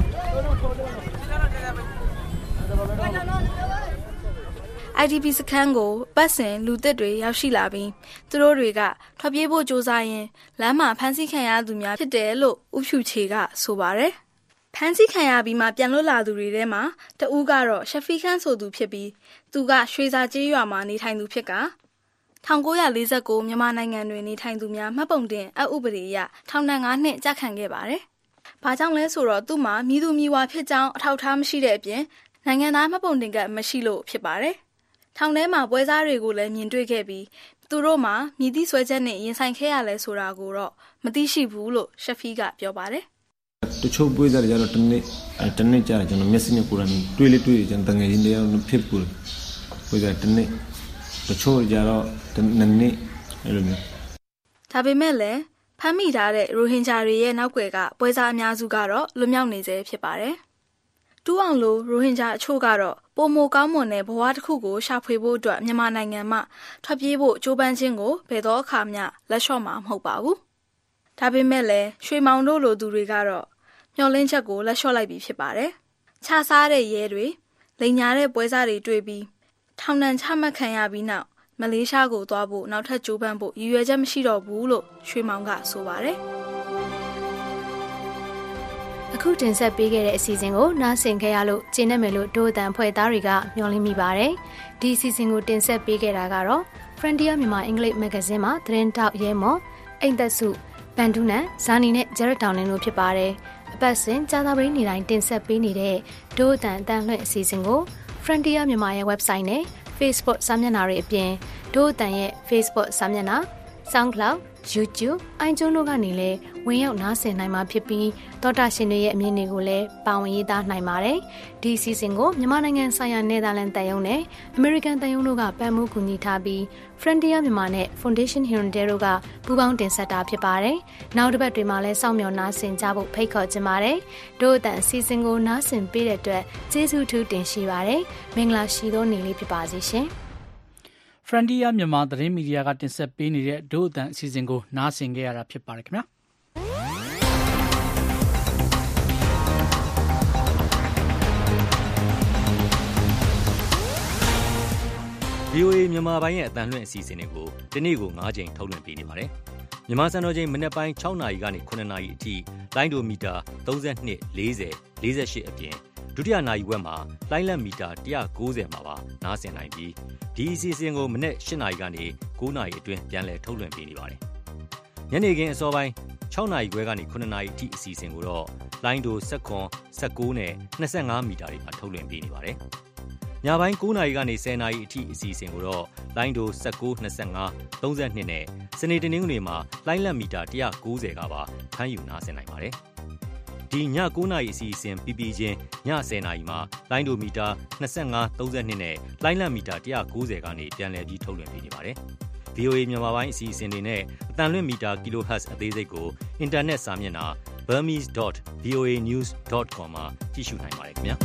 ไอ ดี พี စခန်းကိုပတ်စဉ်လူသစ်တွေရောက်ရှိလာပြီးသူတို့တွေကထွက်ပြေးဖို့ကြိုးစားရင်လမ်းမှာဖမ်းဆီးခံရသူများဖြစ်တယ်လို့ဥဖြူချေကဆိုပါတယ်။ဖမ်းဆီးခံရပြီးမှပြန်လွတ်လာသူတွေထဲမှာတဦးကတော့ရှဖီခန်းဆိုသူဖြစ်ပြီးသူကရွှေစာကျေးရွာမှာနေထိုင်သူဖြစ်က၁၉၄၉မြန်မာနိုင်ငံတွင်နေထိုင်သူများမှတ်ပုံတင်အဥပဒေအရထောင်ဒဏ်၅နှစ်ကျခံခဲ့ပါတယ်။ဘာကြောင့်လဲဆိုတော့သူ့မှာမိသူမိဝါဖြစ်ကြောင်းအထောက်ထားမရှိတဲ့အပြင်နိုင်ငံသားမှတ်ပုံတင်ကမရှိလို့ဖြစ်ပါတယ်။ထောင်ထဲမှာပွဲစားတွေကိုလည်းမြင်တွေ့ခဲ့ပြီးသူတို့မှာမြည်သည့်ဆွဲချက်နဲ့ရင်ဆိုင်ခဲ့ရလဲဆိုတာကိုတော့မသိရှိဘူးလို့ရှဖီကပြောပါတယ်တချို့ပွဲစားတွေကျတော့တနေ့တနေ့ကြာကျွန်တော်မျက်စိနဲ့ကိုယ်တိုင်တွေ့လေတွေ့ကျွန်တော်တငယ်ချင်းတွေဖြစ်ပူပွဲစားတနေ့တချို့ကြတော့နည်းနည်းအဲ့လိုမျိုးဒါပေမဲ့လည်းဖမ်းမိထားတဲ့ရိုဟင်ဂျာတွေရဲ့နောက်ွယ်ကပွဲစားအများစုကတော့လွတ်မြောက်နေစေဖြစ်ပါတယ်။တူအောင်လိုရိုဟင်ဂျာအချို့ကတော့ပုံမိုကောင်းမွန်တဲ့ဘဝတစ်ခုကိုရှာဖွေဖို့အတွက်မြန်မာနိုင်ငံမှာထွက်ပြေးဖို့ကြိုးပမ်းခြင်းကိုဘယ်တော့အခါမှလက်လျှော့မှာမဟုတ်ပါဘူး။ဒါပေမဲ့လည်းရွှေမောင်တို့လိုသူတွေကတော့မျောလင်းချက်ကိုလက်လျှော့လိုက်ပြီးဖြစ်ပါတယ်။ခြားစားတဲ့ရဲတွေလိန်ညာတဲ့ပွဲစားတွေတွေ့ပြီးထောင်ဒဏ်ချမှတ်ခံရပြီးနောက်မလေးရှားကိုသွားဖို့နောက်ထပ်ကြိုးပမ်းဖို့ရည်ရွယ်ချက်မရှိတော့ဘူးလို့ရွှေမောင်ကဆိုပါတယ်။အခုတင်ဆက်ပေးခဲ့တဲ့အစီအစဉ်ကိုနားဆင်ခဲ့ရလို့ကျေနပ်မယ်လို့ဒို့အတန်ဖွဲ့သားတွေကမျှော်လင့်မိပါတယ်။ဒီအစီအစဉ်ကိုတင်ဆက်ပေးခဲ့တာကတော့ Frontier မြန်မာအင်္ဂလိပ်မဂ္ဂဇင်းမှာသတင်းတောက်ရဲမော်အိမ်သက်စုပန်ဒူနန်ဇာနီနဲ့ဂျရက်တောင်လင်းတို့ဖြစ်ပါတယ်။အပတ်စဉ်ကြာသပတေးနေ့တိုင်းတင်ဆက်ပေးနေတဲ့ဒို့အတန်အတန်လွှင့်အစီအစဉ်ကို Frontier မြန်မာရဲ့ website နဲ့ Facebook စာမျက်နှာတွေအပြင်ဒို့အတန်ရဲ့ Facebook စာမျက်နှာ SoundCloud YouTube အိုင်ကျွန်းတို့ကနေလည်းဝင်ရောက်နားဆင်နိုင်မှာဖြစ်ပြီးသောတာရှင်တွေရဲ့အမြင်တွေကိုလည်းပါဝင်ရေးသားနိုင်ပါတယ်။ဒီအစီအစဉ်ကိုမြန်မာနိုင်ငံဆိုင်ရာနယ်သာလန်တန်ယုံနဲ့ American တန်ယုံတို့ကပံ့ပိုးကူညီထားပြီး Frontier မြန်မာနဲ့ Foundation Hyundai တို့ကပူးပေါင်းတင်ဆက်တာဖြစ်ပါတယ်။နောက်တစ်ပတ်တွေမှာလည်းစောင့်မျှော်နားဆင်ကြဖို့ဖိတ်ခေါ်ချင်ပါတယ်။တို့အတန်အစီအစဉ်ကိုနားဆင်ပေးတဲ့အတွက်ကျေးဇူးထူးတင်ရှိပါတယ်။မင်္ဂလာရှိသောနေ့လေးဖြစ်ပါစေရှင်။ Frontier မြန်မာသတင်းမီဒီယာကတင်ဆက်ပေးနေတဲ့ဒို့အတန်အစီအစဉ်ကိုနားဆင်ကြရတာဖြစ်ပါတယ်ခင်ဗျာဗီအိုအေ မြန်မာပိုင်းရဲ့အတန်လွှင့်အစီအစဉ်တွေကိုဒီနေ့ကို၅ချိန်ထုတ်လွှင့်ပေးနေပါတယ်။မြန်မာစံတော်ချိန်မနက်ပိုင်း၆နာရီကနေ၇နာရီအထိလိုင်းဒိုမီတာ၃၂ ၄၀ ၄၈အပြင်ဒုတိယနာရီဝက်မှာလိုင်းလက်မီတာ၁၉၀မှာပါနားဆင်နိုင်ပြီးဒီအစီအစဉ်ကိုမနက်၈နာရီကနေ၉နာရီအတွင်းပြန်လည်ထုတ်လွှင့်ပေးနေပါတယ်။ညနေခင်းအစောပိုင်း၆နာရီခွဲကနေ၇နာရီအထိအစီအစဉ်ကိုတော့လိုင်းဒို၁၇ ၁၉နဲ့၂၅မီတာတွေမှာထုတ်လွှင့်ပေးနေပါတယ်။ညပိုင်း၉နာရီကနေ၁၀နာရီအထိအစီအစဉ်ကိုတော့လိုင်းဒို၁၉ ၂၅ ၃၂နဲ့စနေတနင်္ဂနွေမှာလိုင်းလက်မီတာ၁၉၀ကပါဖမ်းယူနားဆင်နိုင်ပါတယ်။ဒီည၉နာရီအစီအစဉ်ပြီးပြီးချင်းည၁၀နာရီမှာလိုင်းဒိုမီတာ၂၅ ၃၂နဲ့လိုင်းလက်မီတာ၁၉၀ကနေပြန်လည်ပြီးထုတ်လွှင့်ပေးနေပါတယ်။ဗီအိုအေ မြန်မာပိုင်းအစီအစဉ်တွေနဲ့အတန်လွင့်မီတာ Kilohertz အသေးစိတ်ကိုအင်တာနက်စာမျက်နှာ burmese dot v o a news dot com မှာကြည့်ရှုနိုင်ပါတယ်ခင်ဗျာ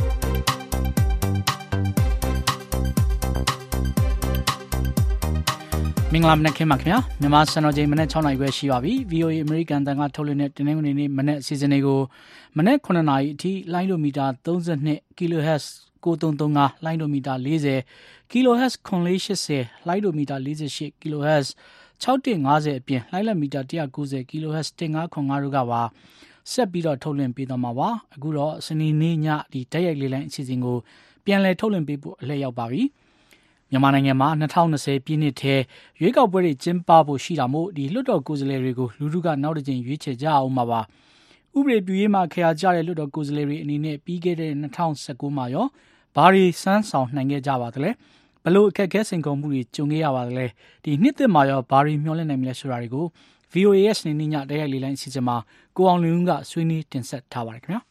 မင်္ဂလာမနက်ခင်းပါခင်ဗျာမြန်မာစံတော်ချိန်မနက်၆နာရီပဲရှိပါပြီ ဗီအိုအေ American တန်ကထုတ်လွှင့်တဲ့တင်းနှင်းဝင်နေ့မနက်အစီအစဉ်လေးကိုမနက်ခုနှစ်နာရီအထိလိုင်းဒိုမီတာသုံး၂ kilohertz ကိုသုံးသုံး၅လိုင်းဒိုမီတာ၄၀ kilohertz ခွန်လေး၈၀လိုင်းဒိုမီတာ၄၈ kilohertz ၆၁၅၀အပြင်လိုင်းလက်မီတာ၁၉၀ kilohertz ၁၅ခွန်၅တို့ကပါဆက်ပြီးတော့ထုတ်လွှင့်ပေးသွားမှာပါအခုတော့စနေနေ့ညဒီတိုက်ရိုက်လေးလိုင်းအစီအစဉ်ကိုပြန်လည်ထုတ်လွှင့်ပေးဖို့အလှည့်ရောက်ပါပြီမြန်မာနိုင်ငံမှာ၂၀၂၀ပြည့်နှစ်ထဲရွေးကောက်ပွဲတွေကျင်းပဖို့ရှိတာမို့ဒီလွှတ်တော်ကိုယ်စားလှယ်တွေကိုလူထုကနောက်တစ်ကြိမ်ရွေးချယ်ကြအောင်မှာပါဥပဒေပြုရေးမှာခရာကြတဲ့လွှတ်တော်ကိုယ်စားလှယ်တွေအနေနဲ့ပြီးခဲ့တဲ့၂၀၁၉မှာရောဘာတွေစမ်းဆောင်နိုင်ခဲ့ကြပါသလဲဘလို့အခက်အခဲစိန်ခေါ်မှုတွေကြုံခဲ့ရပါသလဲဒီနှစ်သစ်မှာရောဘာတွေမျှော်လင့်နိုင်မလဲဆိုတာတွေကို ဗီအိုအေ ရဲ့နေ့ညတိုက်ရိုက်လေးလိုင်းအစီအစဉ်မှာကိုအောင်လင်းဦးကဆွေးနွေးတင်ဆက်ထားပါတယ်ခင်ဗျာ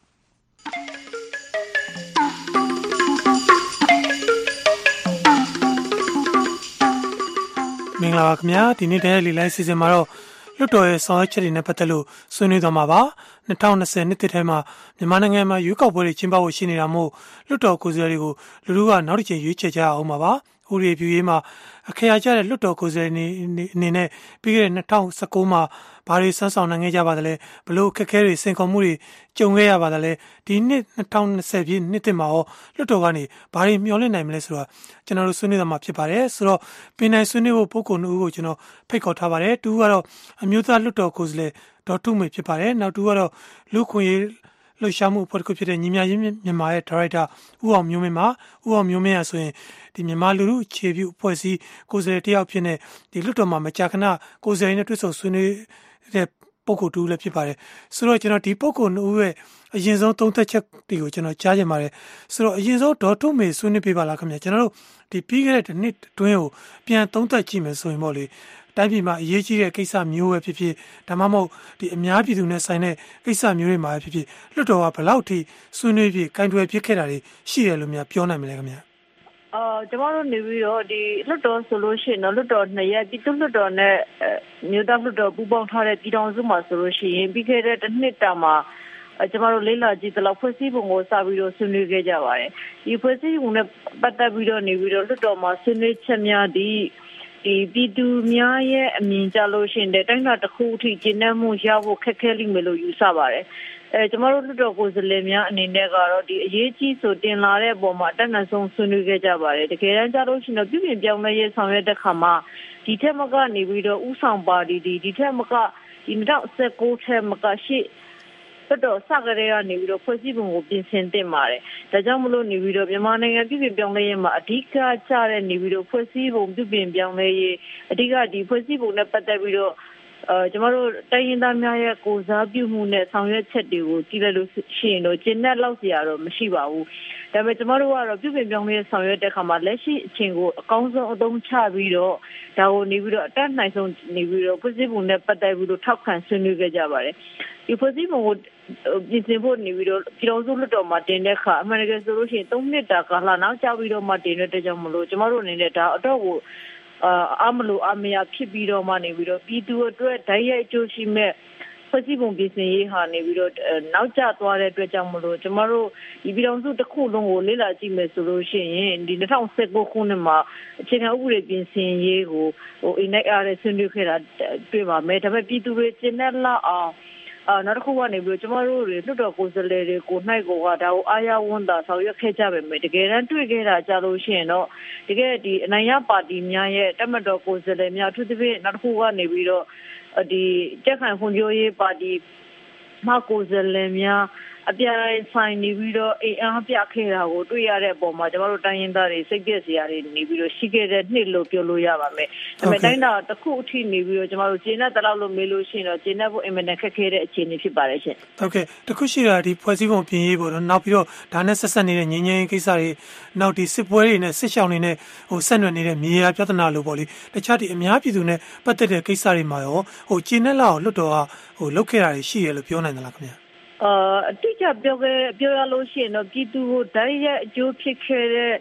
မင်္ဂလာပါခင်ဗျာဒီနေ့တည်းလေးလိုင်းစီစဉ်မှာတော့လွှတ်တော်ရဲ့ဆောင်ရွက်ချက်တွေနဲ့ပတ်သက်လို့ဆွေးနွေးသွားမှာပါ၂၀၂၀နှစ်ထဲမှာမြန်မာနိုင်ငံမှာရွေးကောက်ပွဲတွေကျင်းပဖို့ရှိနေတာမို့လွှတ်တော်ကိုယ်စားလှယ်တွေကိုလူလူကနောက်တစ်ချိန်ရွေးချယ်ကြအောင်ပါပါဥပဒေပြုရေးမှာအခရာကျတဲ့လွှတ်တော်ကိုယ်စားလှယ်အနေနဲ့ပြီးခဲ့တဲ့၂၀၁၉မှာဘာတွေစမ်းဆောင်နိုင်ခဲ့ကြပါသလဲဘလို့ခက်ခဲတွေစိန်ခေါ်မှုတွေကြုံခဲ့ရပါသလဲဒီနှစ်၂၀၂၀ပြည့်နှစ်သစ်မှာရောလွှတ်တော်ကနေဘာတွေမျှော်လင့်နိုင်မလဲဆိုတာကျွန်တော်တို့ဆွေးနွေးသွားမှာဖြစ်ပါတယ်ဆိုတော့ပင်နိုင်ဆွေးနွေးဖို့ပုဂ္ဂိုလ်နှစ်ဦးကိုကျွန်တော်ဖိတ်ခေါ်ထားပါတယ်တူကတော့အမျိုးသားလွှတ်တော်ကိုယ်စားလှယ်ဒေါ်ထုမေဖြစ်ပါတယ်နောက်တူကတော့လူခွင့်ရေးလှုပ်ရှားမှုအဖွဲ့တစ်ခုဖြစ်တဲ့ညီမကြီးမြန်မာရဲ့ဒါရိုက်တာဦးအောင်မျိုးမင်းပါဦးအောင်မျိုးမင်းရဆိုရင်ဒီမြန်မာလူထုအခြေပြုအဖွဲ့အစည်းကိုယ်စားလှယ်တယောက်ဖြစ်နေဒီလွှတ်တော်မှာမကြာခဏကိုယ်စားလှယ်နဲ့တွေ့ဆုံဆွေးနွေးတဲ့ပုဂ္ဂိုလ်တူလည်းဖြစ်ပါတယ်ဆိုတော့ကျွန်တော်ဒီပုဂ္ဂိုလ်နှစ်ဦးရဲ့အရင်ဆုံးသုံးသက်ချက်တွေကိုကျွန်တော်ကြားချင်ပါတယ်ဆိုတော့အရင်ဆုံးဒေါ်ထုမေဆွေးနွေးပေးပါလားခင်ဗျာကျွန်တော်တို့ဒီပြီးခဲ့တဲ့နှစ်အတွင်းကိုပြန်သုံးသက်ကြည့်မယ်ဆိုရင်ပေါ့လေတိုင်းပြည်မှာအရေးကြီးတဲ့ကိစ္စမျိုးပဲဖြစ်ဖြစ်ဒါမှမဟုတ်ဒီအများပြည်သူနဲ့ဆိုင်တဲ့ကိစ္စမျိုးတွေမှာပဲဖြစ်ဖြစ်လွှတ်တော်ကဘယ်လောက်ထိဆွေးနွေးပြီးကင်တွယ်ဖြစ်ခဲ့တာတွေရှိတယ်လို့များပြောနိုင်မလဲခင်ဗျာအော်ကျမတို့နေပြီးတော့ဒီလွှတ်တော်ဆိုလို့ရှိရင်တော့လွှတ်တော်နှစ်ရက်ပြည်သူ့လွှတ်တော်နဲ့မြို့သားလွှတ်တော်ပူးပေါင်းထားတဲ့ပြည်ထောင်စုမှာဆိုလို့ရှိရင်ပြီးခဲ့တဲ့တစ်နှစ်တာမှာကျမတို့လေးလာကြည့်တဲ့လောက်ဖွဲ့စည်းပုံကိုစပြီးတော့ဆွေးနွေးခဲ့ကြပါတယ်ဒီဖွဲ့စည်းပုံနဲ့ပတ်သက်ပြီးတော့နေပြီးတော့လွှတ်တော်မှာဆွေးနွေးချက်များဒီဒီပြည်သူများရဲ့အမြင်ကြလို့ရှိရင်တိုင်းတာတစ်ခုအထိကျင့်နှံ့မှုရဖို့ခက်ခဲလိမ့်မယ်လို့ယူဆပါတယ်အဲကျမတို့လွှတ်တော်ကိုယ်စားလှယ်များအနေနဲ့ကတော့ဒီအရေးကြီးဆိုတင်လာတဲ့အပေါ်မှာအတက်အဆုံးဆွေးနွေးခဲ့ကြပါတယ်တကယ်တမ်းကြလို့ရှိရင်ပြည်ပြင်ပြောင်းလဲရေးဆောင်ရွက်တဲ့ခါမှာဒီထက်မကနေပြီးတော့ဥဆောင်ပါတီဒီဒီထက်မကဒီ၂၀၁၉ထက်မကရှိတော်တော်စကားတွေကနေပြီးတော့ဖွဲ့စည်းပုံကိုပြင်ဆင်သင့်ပါတယ်ဒါကြောင့်မလို့နေပြီးတော့မြန်မာနိုင်ငံပြည်ပြင်ပြောင်းလဲရေးမှာအဓိကကျတဲ့နေပြီးတော့ဖွဲ့စည်းပုံပြည်ပြင်ပြောင်းလဲရေးအဓိကဒီဖွဲ့စည်းပုံနဲ့ပတ်သက်ပြီးတော့အဲကျမတို့တိုင်းရင်းသားများရဲ့ကိုစားပြုမှုနဲ့ဆောင်ရွက်ချက်တွေကိုကြည့်လိုက်လို့ရှိရင်တော့ကျင့်တဲ့လောက်စရာတော့မရှိပါဘူးဒါပေမဲ့ကျမတို့ကတော့ပြည်ပြင်ပြောင်းလဲဆောင်ရွက်တဲ့အခါမှာလက်ရှိအချိန်ကိုအကောင်းဆုံးအသုံးချပြီးတော့ဒါကိုနေပြီးတော့အတတ်နိုင်ဆုံးနေပြီးတော့ဖွဲ့စည်းပုံနဲ့ပတ်သက်ပြီးတော့ထောက်ခံဆွေးနွေးခဲ့ကြပါတယ်ဒီဖွဲ့စည်းပုံကိုပြင်ဆင်ဖို့နေပြီးတော့ပြည်တော်စုလွှတ်တော်မှာတင်တဲ့အခါအမှန်တကယ်ဆိုလို့ရှိရင်သုံးနှစ်တာကာလနောက်ကျပြီးတော့မှတင်တဲ့ကြောင့်မလို့ကျမတို့အနေနဲ့ဒါအတော့ကိုအာအမလို့အမရဖြစ်ပြီးတော့မှနေပြီးတော့ပြည်သူအတွက်ဓာတ်ရိုက်အကျိုးရှိမဲ့ဖွဲ့စည်းပုံပြင်ဆင်ရေးဟာနေပြီးတော့နောက်ကျသွားတဲ့အတွက်ကြောင့်မလို့ကျမတို့ဒီပြည်တော်စုတစ်ခုလုံးကိုလေ့လာကြည့်မယ်ဆိုလို့ရှိရင်ဒီ၂၀၁၉ခုနှစ်မှာအခြေခံဥပဒေပြင်ဆင်ရေးကိုဟိုအိမ်နိုင်အားနဲ့ဆွေးနွေးခဲ့တာတွေ့ပါမယ်ဒါပေမဲ့ပြည်သူတွေကျင့်တဲ့လောက်အောင်အာနောက်တစ်ခုကနေပြီးတော့ကျမတို့တွေလွှတ်တော်ကိုယ်စားလှယ်တွေကိုနှိုက်ကိုကဒါကိုအားရဝန်တာဆောင်ရွက်ခဲ့ကြပါမယ်တကယ်တမ်းတွေ့ခဲ့တာကြလို့ရှိရင်တော့တကယ်ဒီအနိုင်ရပါတီများရဲ့တက်မတော်ကိုယ်စားလှယ်များအထူးသဖြင့်နောက်တစ်ခုကနေပြီးတော့ဒီကြက်ခိုင်ဖွံ့ဖြိုးရေးပါတီမှကိုယ်စားလှယ်များအပြိုင်ဆိုင်နေပြီးတော့အိမ်အားပြခဲ့တာကိုတွေ့ရတဲ့အပေါ်မှာကျမတို့တိုင်းရင်းသားတွေစိတ်ပြည့်စရာတွေနေပြီးတော့ရှိခဲ့တဲ့နှစ်လို့ပြောလို့ရပါမယ်။ဒါပေမဲ့တိုင်းတာတစ်ခုအထိနေပြီးတော့ကျမတို့ကျင်းတဲ့တလောက်လို့မေးလို့ရှိရင်တော့ကျင်းတဲ့ဖို့အင်မတန်ခက်ခဲတဲ့အခြေအနေဖြစ်ပါတယ်ရှင်။ဟုတ်ကဲ့တခုရှိတာဒီဖွဲ့စည်းပုံပြင်ရေးပေါ့နော်နောက်ပြီးတော့ဒါနဲ့ဆက်ဆက်နေတဲ့ငြင်းငြင်းကိစ္စတွေနောက်ဒီစစ်ပွဲတွေနဲ့စစ်ရှောင်တွေနဲ့ဟိုဆက်နွယ်နေတဲ့မြေယာပြဿနာလို့ပေါ့လေတခြားဒီအများပြည်သူနဲ့ပတ်သက်တဲ့ကိစ္စတွေမှာရောဟိုကျင်းတဲ့လောက်လွတ်တော်ကဟိုလုတ်ခဲ့တာတွေရှိရလို့ပြောနိုင်သလားခင်ဗျာအာအတိအကျပြောခဲ့ပြောရလို့ရှိရင်တော့ပြည်သူကိုဓာတ်ရိုက်အကျိုးဖြစ်ခဲ့တဲ့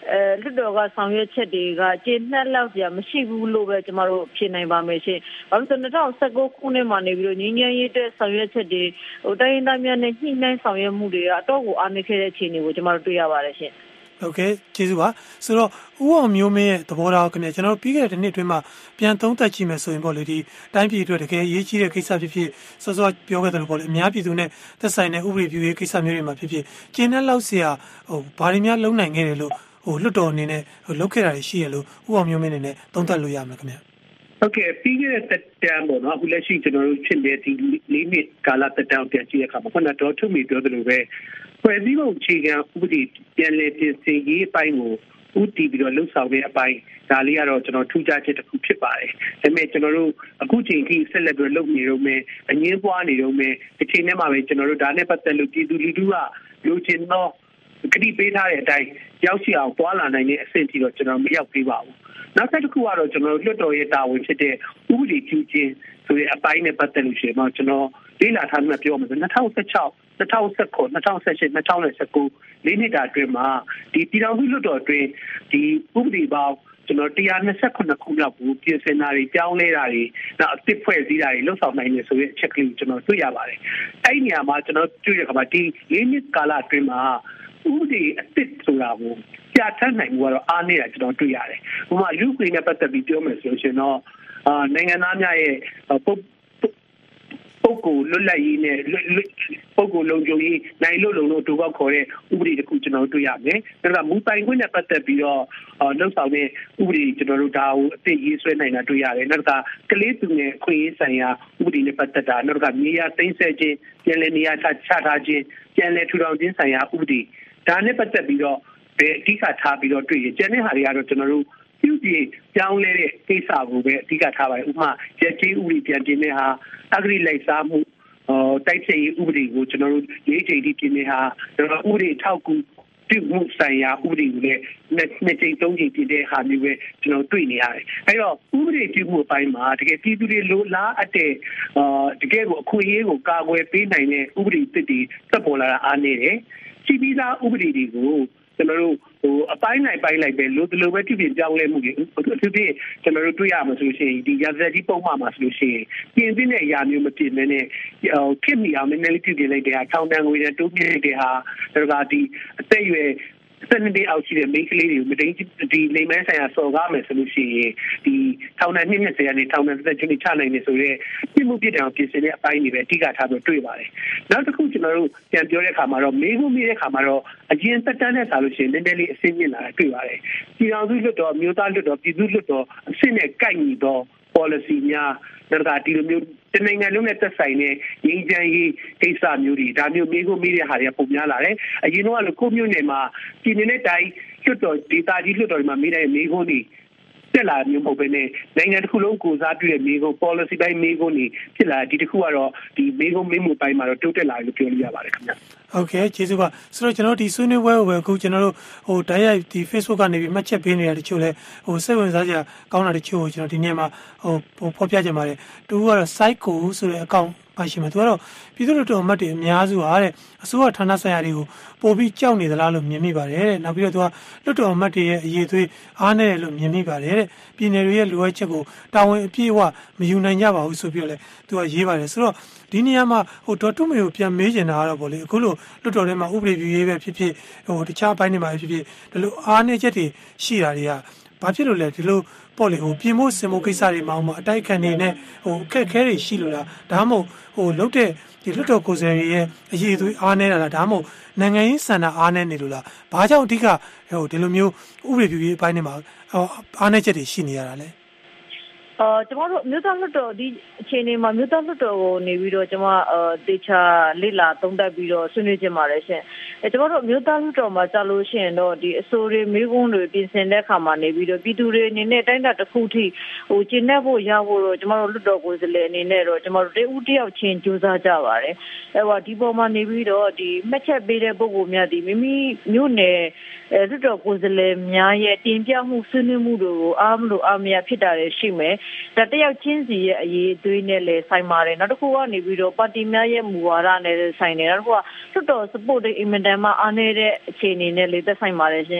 အဲလွတ်တော်ကဆောင်ရွက်ချက်တွေကကျေနပ်လောက်ကြမရှိဘူးလို့ပဲကျမတို့ဖြစ်နိုင်ပါမယ်ရှင်။ဘာလို့လဲဆိုတော့၂၀၁၉ခုနှစ်မှာနေပြီးတော့ငင်းငင်းရေးအတွက်ဆောင်ရွက်ချက်တွေဟိုတိုင်းရင်းသားများနဲ့ညှိနှိုင်းဆောင်ရွက်မှုတွေကအတော့ကိုအားနည်းခဲ့တဲ့အခြေအနေကိုကျမတို့တွေ့ရပါတယ်ရှင်။ โอเคကျေးဇူးပါဆိုတော့ဦးအောင်မျိုးမင်းရဲ့သဘောထားခင်ဗျာကျွန်တော်ပြီးခဲ့တဲ့နှစ်အတွင်းမှာပြန်သုံးသပ်ကြည့်မယ်ဆိုရင်ပေါ့လေဒီတိုင်းပြည်အတွက်တကယ်အရေးကြီးတဲ့ကိစ္စဖြစ်ဖြစ်စောစောပြောခဲ့တယ်လို့ပေါ့လေအများပြည်သူနဲ့သက်ဆိုင်တဲ့ဥပဒေပြုရေးကိစ္စမျိုးတွေမှာဖြစ်ဖြစ်ကျင်းတဲ့လောက်ဆရာဟိုဘာတွေများလုံနိုင်ခဲ့တယ်လို့ဟိုလွတ်တော်အနေနဲ့ဟိုလုပ်ခဲ့တာရှိရလို့ဦးအောင်မျိုးမင်းအနေနဲ့သုံးသပ်လို့ရမှာခင်ဗျာဟုတ်ကဲ့ပြီးခဲ့တဲ့တက်တန်းပေါ့နော်အခုလက်ရှိကျွန်တော်တို့ဖြစ်တဲ့ဒီလေးနှစ်ကာလတက်တန်းပြန်ကြည့်ရခါမှာခုနတော့ထုံမီပြောသလိုပဲဖွဲ့စည်းပုံအခြေခံဥပဒေပြန်လည်ပြင်ဆင်ရေးအပိုင်းကိုဥတီပြီးတော့လှုပ်ဆောင်တဲ့အပိုင်းဒါလေးကတော့ကျွန်တော်ထူးခြားချက်တစ်ခုဖြစ်ပါတယ်ဒါပေမဲ့ကျွန်တော်တို့အခုချိန်ထိဆက်လက်ပြီးလုပ်နေတော့မယ်အငင်းပွားနေတော့မယ်ဒီချိန်ထဲမှာပဲကျွန်တော်တို့ဒါနဲ့ပတ်သက်လို့ပြည်သူလူထုကလူချင်းတော့ကတိပေးထားတဲ့အတိုင်းရောက်ရှိအောင်ပွားလာနိုင်တဲ့အဆင့်ထိတော့ကျွန်တော်မရောက်သေးပါဘူးနောက်တစ်ခုကတော့ကျွန်တော်တို့လွှတ်တော်ရဲ့တာဝန်ဖြစ်တဲ့ဥပဒေပြုခြင်းဆိုတဲ့အပိုင်းနဲ့ပတ်သက်လို့ရှိရင်တော့ကျွန်တော်လေ့လာထားမှပြောမှာဆို၂၀၁၆ ၂၀၁၉ ၂၀၁၈ ၂၀၁၉လေးနှစ်တာအတွင်းမှာဒီပြည်တော်စုလွှတ်တော်အတွင်းဒီဥပဒေပေါင်းကျွန်တော်one hundred twenty-nineခုလောက်ကိုပြင်ဆင်တာတွေပြောင်းလဲတာတွေနောက်အသစ်ဖွဲ့စည်းတာတွေလှုပ်ဆောင်နိုင်နေဆိုတဲ့အချက်ကလေးကိုကျွန်တော်တွေ့ရပါတယ်အဲ့ဒီနေရာမှာကျွန်တော်တွေ့ရခါမှာဒီလေးနှစ်ကာလအတွင်းမှာဥပဒေအသစ်ဆိုတာကိုကြာထမ်းနိုင်မှုကတော့အားနေတာကျွန်တော်တွေ့ရတယ်။ဥပမာလူ့ခွင့်နဲ့ပတ်သက်ပြီးပြောမယ်ဆိုရင်တော့အာနိုင်ငံသားများရဲ့ပုဂ္ဂိုလ်လွတ်လပ်ရေးနဲ့ပုဂ္ဂိုလ်လုံခြုံရေးနိုင်လို့လုံလို့တူကောက်ခေါ်တဲ့ဥပဒေတစ်ခုကျွန်တော်တွေ့ရမယ်။ဒါကမူပိုင်ခွင့်နဲ့ပတ်သက်ပြီးတော့လှုပ်ဆောင်တဲ့ဥပဒေကျွန်တော်တို့ဒါကိုအသိရေးဆွဲနိုင်တာတွေ့ရတယ်။နောက်ကကလေးသူငယ်ခွင့်ရေးဆိုင်ရာဥပဒေနဲ့ပတ်သက်တာနောက်ကမြေယာသိမ်းဆည်းခြင်းပြည်လည်နေရာချထားခြင်းပြည်လည်ထူထောင်ခြင်းဆိုင်ရာဥပဒေဒါနဲ့ပတ်သက်ပြီးတော့ဘယ်အဓိကထားပြီးတော့တွေ့ရကျန်တဲ့ဟာတွေကတော့ကျွန်တော်တို့ပြုပြင်ပြောင်းလဲတဲ့ကိစ္စကိုပဲအဓိကထားပါတယ်ဥပမာရက်ကြီးဥပဒေပြန်တင်တဲ့ဟာအဂရိလိုက်စားမှုတိုက်ဖြတ်ရေးဥပဒေကိုကျွန်တော်တို့လေးချိန်ထိပြင်တဲ့ဟာဒါကဥပဒေထောက်ကူပြုမှုဆိုင်ရာဥပဒေကိုလည်းနှစ်ချိန်သုံးချိန်ပြင်တဲ့ဟာမျိုးပဲကျွန်တော်တွေ့နေရတယ်အဲ့တော့ဥပဒေပြုမှုအပိုင်းမှာတကယ်ပြည်သူတွေလိုလားအပ်တဲ့အာတကယ်ကိုအခွင့်အရေးကိုကာကွယ်ပေးနိုင်တဲ့ဥပဒေသစ်တွေသက်ပေါ်လာတာအားနည်းတယ်စီပီသားဥပဒေတွေကိုကျွန်တော်တို့ဟိုအပိုင်းလိုက်ပိုင်းလိုက်ပဲလို့ဒီလိုပဲပြုပြင်ပြောင်းလဲမှုတွေသူတွေကျွန်တော်တို့တွေ့ရမှာဆိုလို့ရှိရင်ဒီရာဇသတိပုံမှန်မှာဆိုလို့ရှိရင်ပြင်ပြတဲ့အရာမျိုးမပြင်နေနဲ့ဟိုခင်မီအောင်နည်းနည်းလေးပြုပြင်လိုက်တဲ့ဟာထောင်တန်းငွေနဲ့တိုးပြလိုက်တဲ့ဟာဒါကဒီအသက်အရွယ်စနေနေ့အောက်ရှိတဲ့မိန်းကလေးတွေကိုမတိန်ဒီလိမ်မဲဆိုင်ရာစော်ကားမယ်ဆိုလို့ရှိရင်ဒီထောင်တန်းနှစ်နှစ်ဆယ်ကနေထောင်တန်းသက်ကျွန်းချနိုင်နေဆိုရဲပြည်မှုပြည်တော်ပြင်ဆင်တဲ့အပိုင်းတွေပဲအဓိကထားပြီးတွေ့ပါတယ်နောက်တစ်ခုကျွန်တော်တို့ပြန်ပြောတဲ့အခါမှာတော့မေးဖို့မေးတဲ့အခါမှာတော့အရင်သက်တမ်းနဲ့ဆိုလို့ရှိရင်နည်းနည်းလေးအဆင့်မြင့်လာတာတွေ့ပါတယ်ပြည်တော်စုလွှတ်တော်မြို့သားလွှတ်တော်ပြည်သူ့လွှတ်တော်အဆင့်နဲ့ကိုက်ညီသော policy များဒါကဒီလိုမျိုးတနိုင်ငံလုံးနဲ့သက်ဆိုင်တဲ့ငြိမ်းချမ်းရေးကိစ္စမျိုးတွေဒါမျိုးမျိုးကိုမိတဲ့ဟာတွေကပုံများလာတယ်အရင်တော့လည်းကိုမျိုးနယ်မှာပြည်နေတဲ့တိုင်းလွှတ်တော်ဒေသကြီးလွှတ်တော်တွေမှာမိတဲ့မိခိုးတွေတက်လာမျိုးမဟုတ်ဘဲနဲ့နိုင်ငံတစ်ခုလုံးကိုစားပြုတဲ့မိခိုး policy ပိုင်းမိခိုးတွေဖြစ်လာဒီတစ်ခုကတော့ဒီမိခိုးမိမှုပိုင်းမှာတော့တိုးတက်လာလို့ပြောလို့ရပါတယ်ခင်ဗျဟုတ်ကဲ့ကျေးဇူးပါဆိုတော့ကျွန်တော်ဒီဆွေးနွေးပွဲကိုပဲအခုကျွန်တော်တို့ဟိုတိုက်ရိုက်ဒီ Facebook ကနေပြီးမှတ်ချက်ပေးနေတာတချို့လဲဟိုစိတ်ဝင်စားစရာကောင်းတာတချို့ကိုကျွန်တော်ဒီနေ့မှာဟိုဖော်ပြကြပါတယ်တူကတော့ Psycho ဆိုတဲ့အကောင့်ပါရှိမှာသူကတော့ပြည်သူ့လွှတ်တော်အမတ်တွေအများစုဟာတဲ့အစိုးရဌာနဆိုင်ရာတွေကိုပို့ပြီးကြောက်နေသလားလို့မြင်မိပါတယ်တဲ့နောက်ပြီးတော့သူကလွှတ်တော်အမတ်တွေရဲ့အရေးသွေးအားနေတယ်လို့မြင်မိပါတယ်တဲ့ပြည်နယ်တွေရဲ့လိုအပ်ချက်ကိုတာဝန်အပြည့်အဝမယူနိုင်ကြပါဘူးဆိုပြီးတော့လဲသူကရေးပါတယ်ဆိုတော့ဒီနေရာမှာဟိုဒေါ်တုမေကိုပြန်မေးချင်တာကတော့ဗောလေအခုလို့လွှတ်တော်ထဲမှာဥပဒေပြုရေးပဲဖြစ်ဖြစ်ဟိုတခြားဘိုင်းတွေမှာဖြစ်ဖြစ်ဒီလိုအားနေချက်တွေရှိတာတွေကဘာဖြစ်လို့လဲဒီလိုပေါ့လေဟိုပြင်ဖို့စင်ဖို့ကိစ္စတွေမှာအတိုက်ခံနေနဲ့ဟိုအခက်ခဲတွေရှိလို့လားဒါမှမဟုတ်ဟိုလုတ်တဲ့ဒီလွတ်တော်ကိုယ်စားလှယ်ရဲ့အရေးအသွေးအားနေတာလားဒါမှမဟုတ်နိုင်ငံရေးစံနာအားနေနေလို့လားဘာကြောင့်အဓိကဟိုဒီလိုမျိုးဥပဒေပြုရေးအပိုင်းတွေမှာအားနေချက်တွေရှိနေရတာလဲအော်ကျမတို့မြို့သားလွှတ်တော်ဒီအခြေအနေမှာမြို့သားလွှတ်တော်ကိုနေပြီးတော့ကျမအဲတေချာလိလာသုံးသပ်ပြီးတော့ဆွေးနွေးကြပါတယ်ရှင်အဲကျမတို့မြို့သားလွှတ်တော်မှာကြာလို့ရှိရင်တော့ဒီအစိုးရမိကုန်းတွေပြင်ဆင်တဲ့အခါမှာနေပြီးတော့ပြည်သူတွေအနေနဲ့တိုင်းတာတစ်ခုထိဟိုကျင့်တဲ့ဖို့ရဖို့တော့ကျမတို့လွှတ်တော်ကိုယ်စားလှယ်အနေနဲ့တော့ကျမတို့တဦးတယောက်ချင်းကြိုးစားကြပါတယ်အဲဟောဒီပေါ်မှာနေပြီးတော့ဒီမှတ်ချက်ပေးတဲ့ပုဂ္ဂိုလ်များဒီမိမိမြို့နယ်အဲလွှတ်တော်ကိုယ်စားလှယ်များရဲ့တင်ပြမှုဆွေးနွေးမှုတွေကိုအားမလို့အားမရဖြစ်တာတွေရှိမယ်ဒါတယောက်ချင်းစီရဲ့အရေးအသွေးနဲ့လည်းဆိုင်ပါတယ်နောက်တစ်ခုကနေပြီးတော့ပါတီများရဲ့မူဝါဒနဲ့ဆိုင်တယ်နောက်တစ်ခုကလွှတ်တော် support တွေအင်မတန်မှအားနည်းတဲ့အခြေအနေနဲ့လည်းသက်ဆိုင်ပါတယ်ရှင်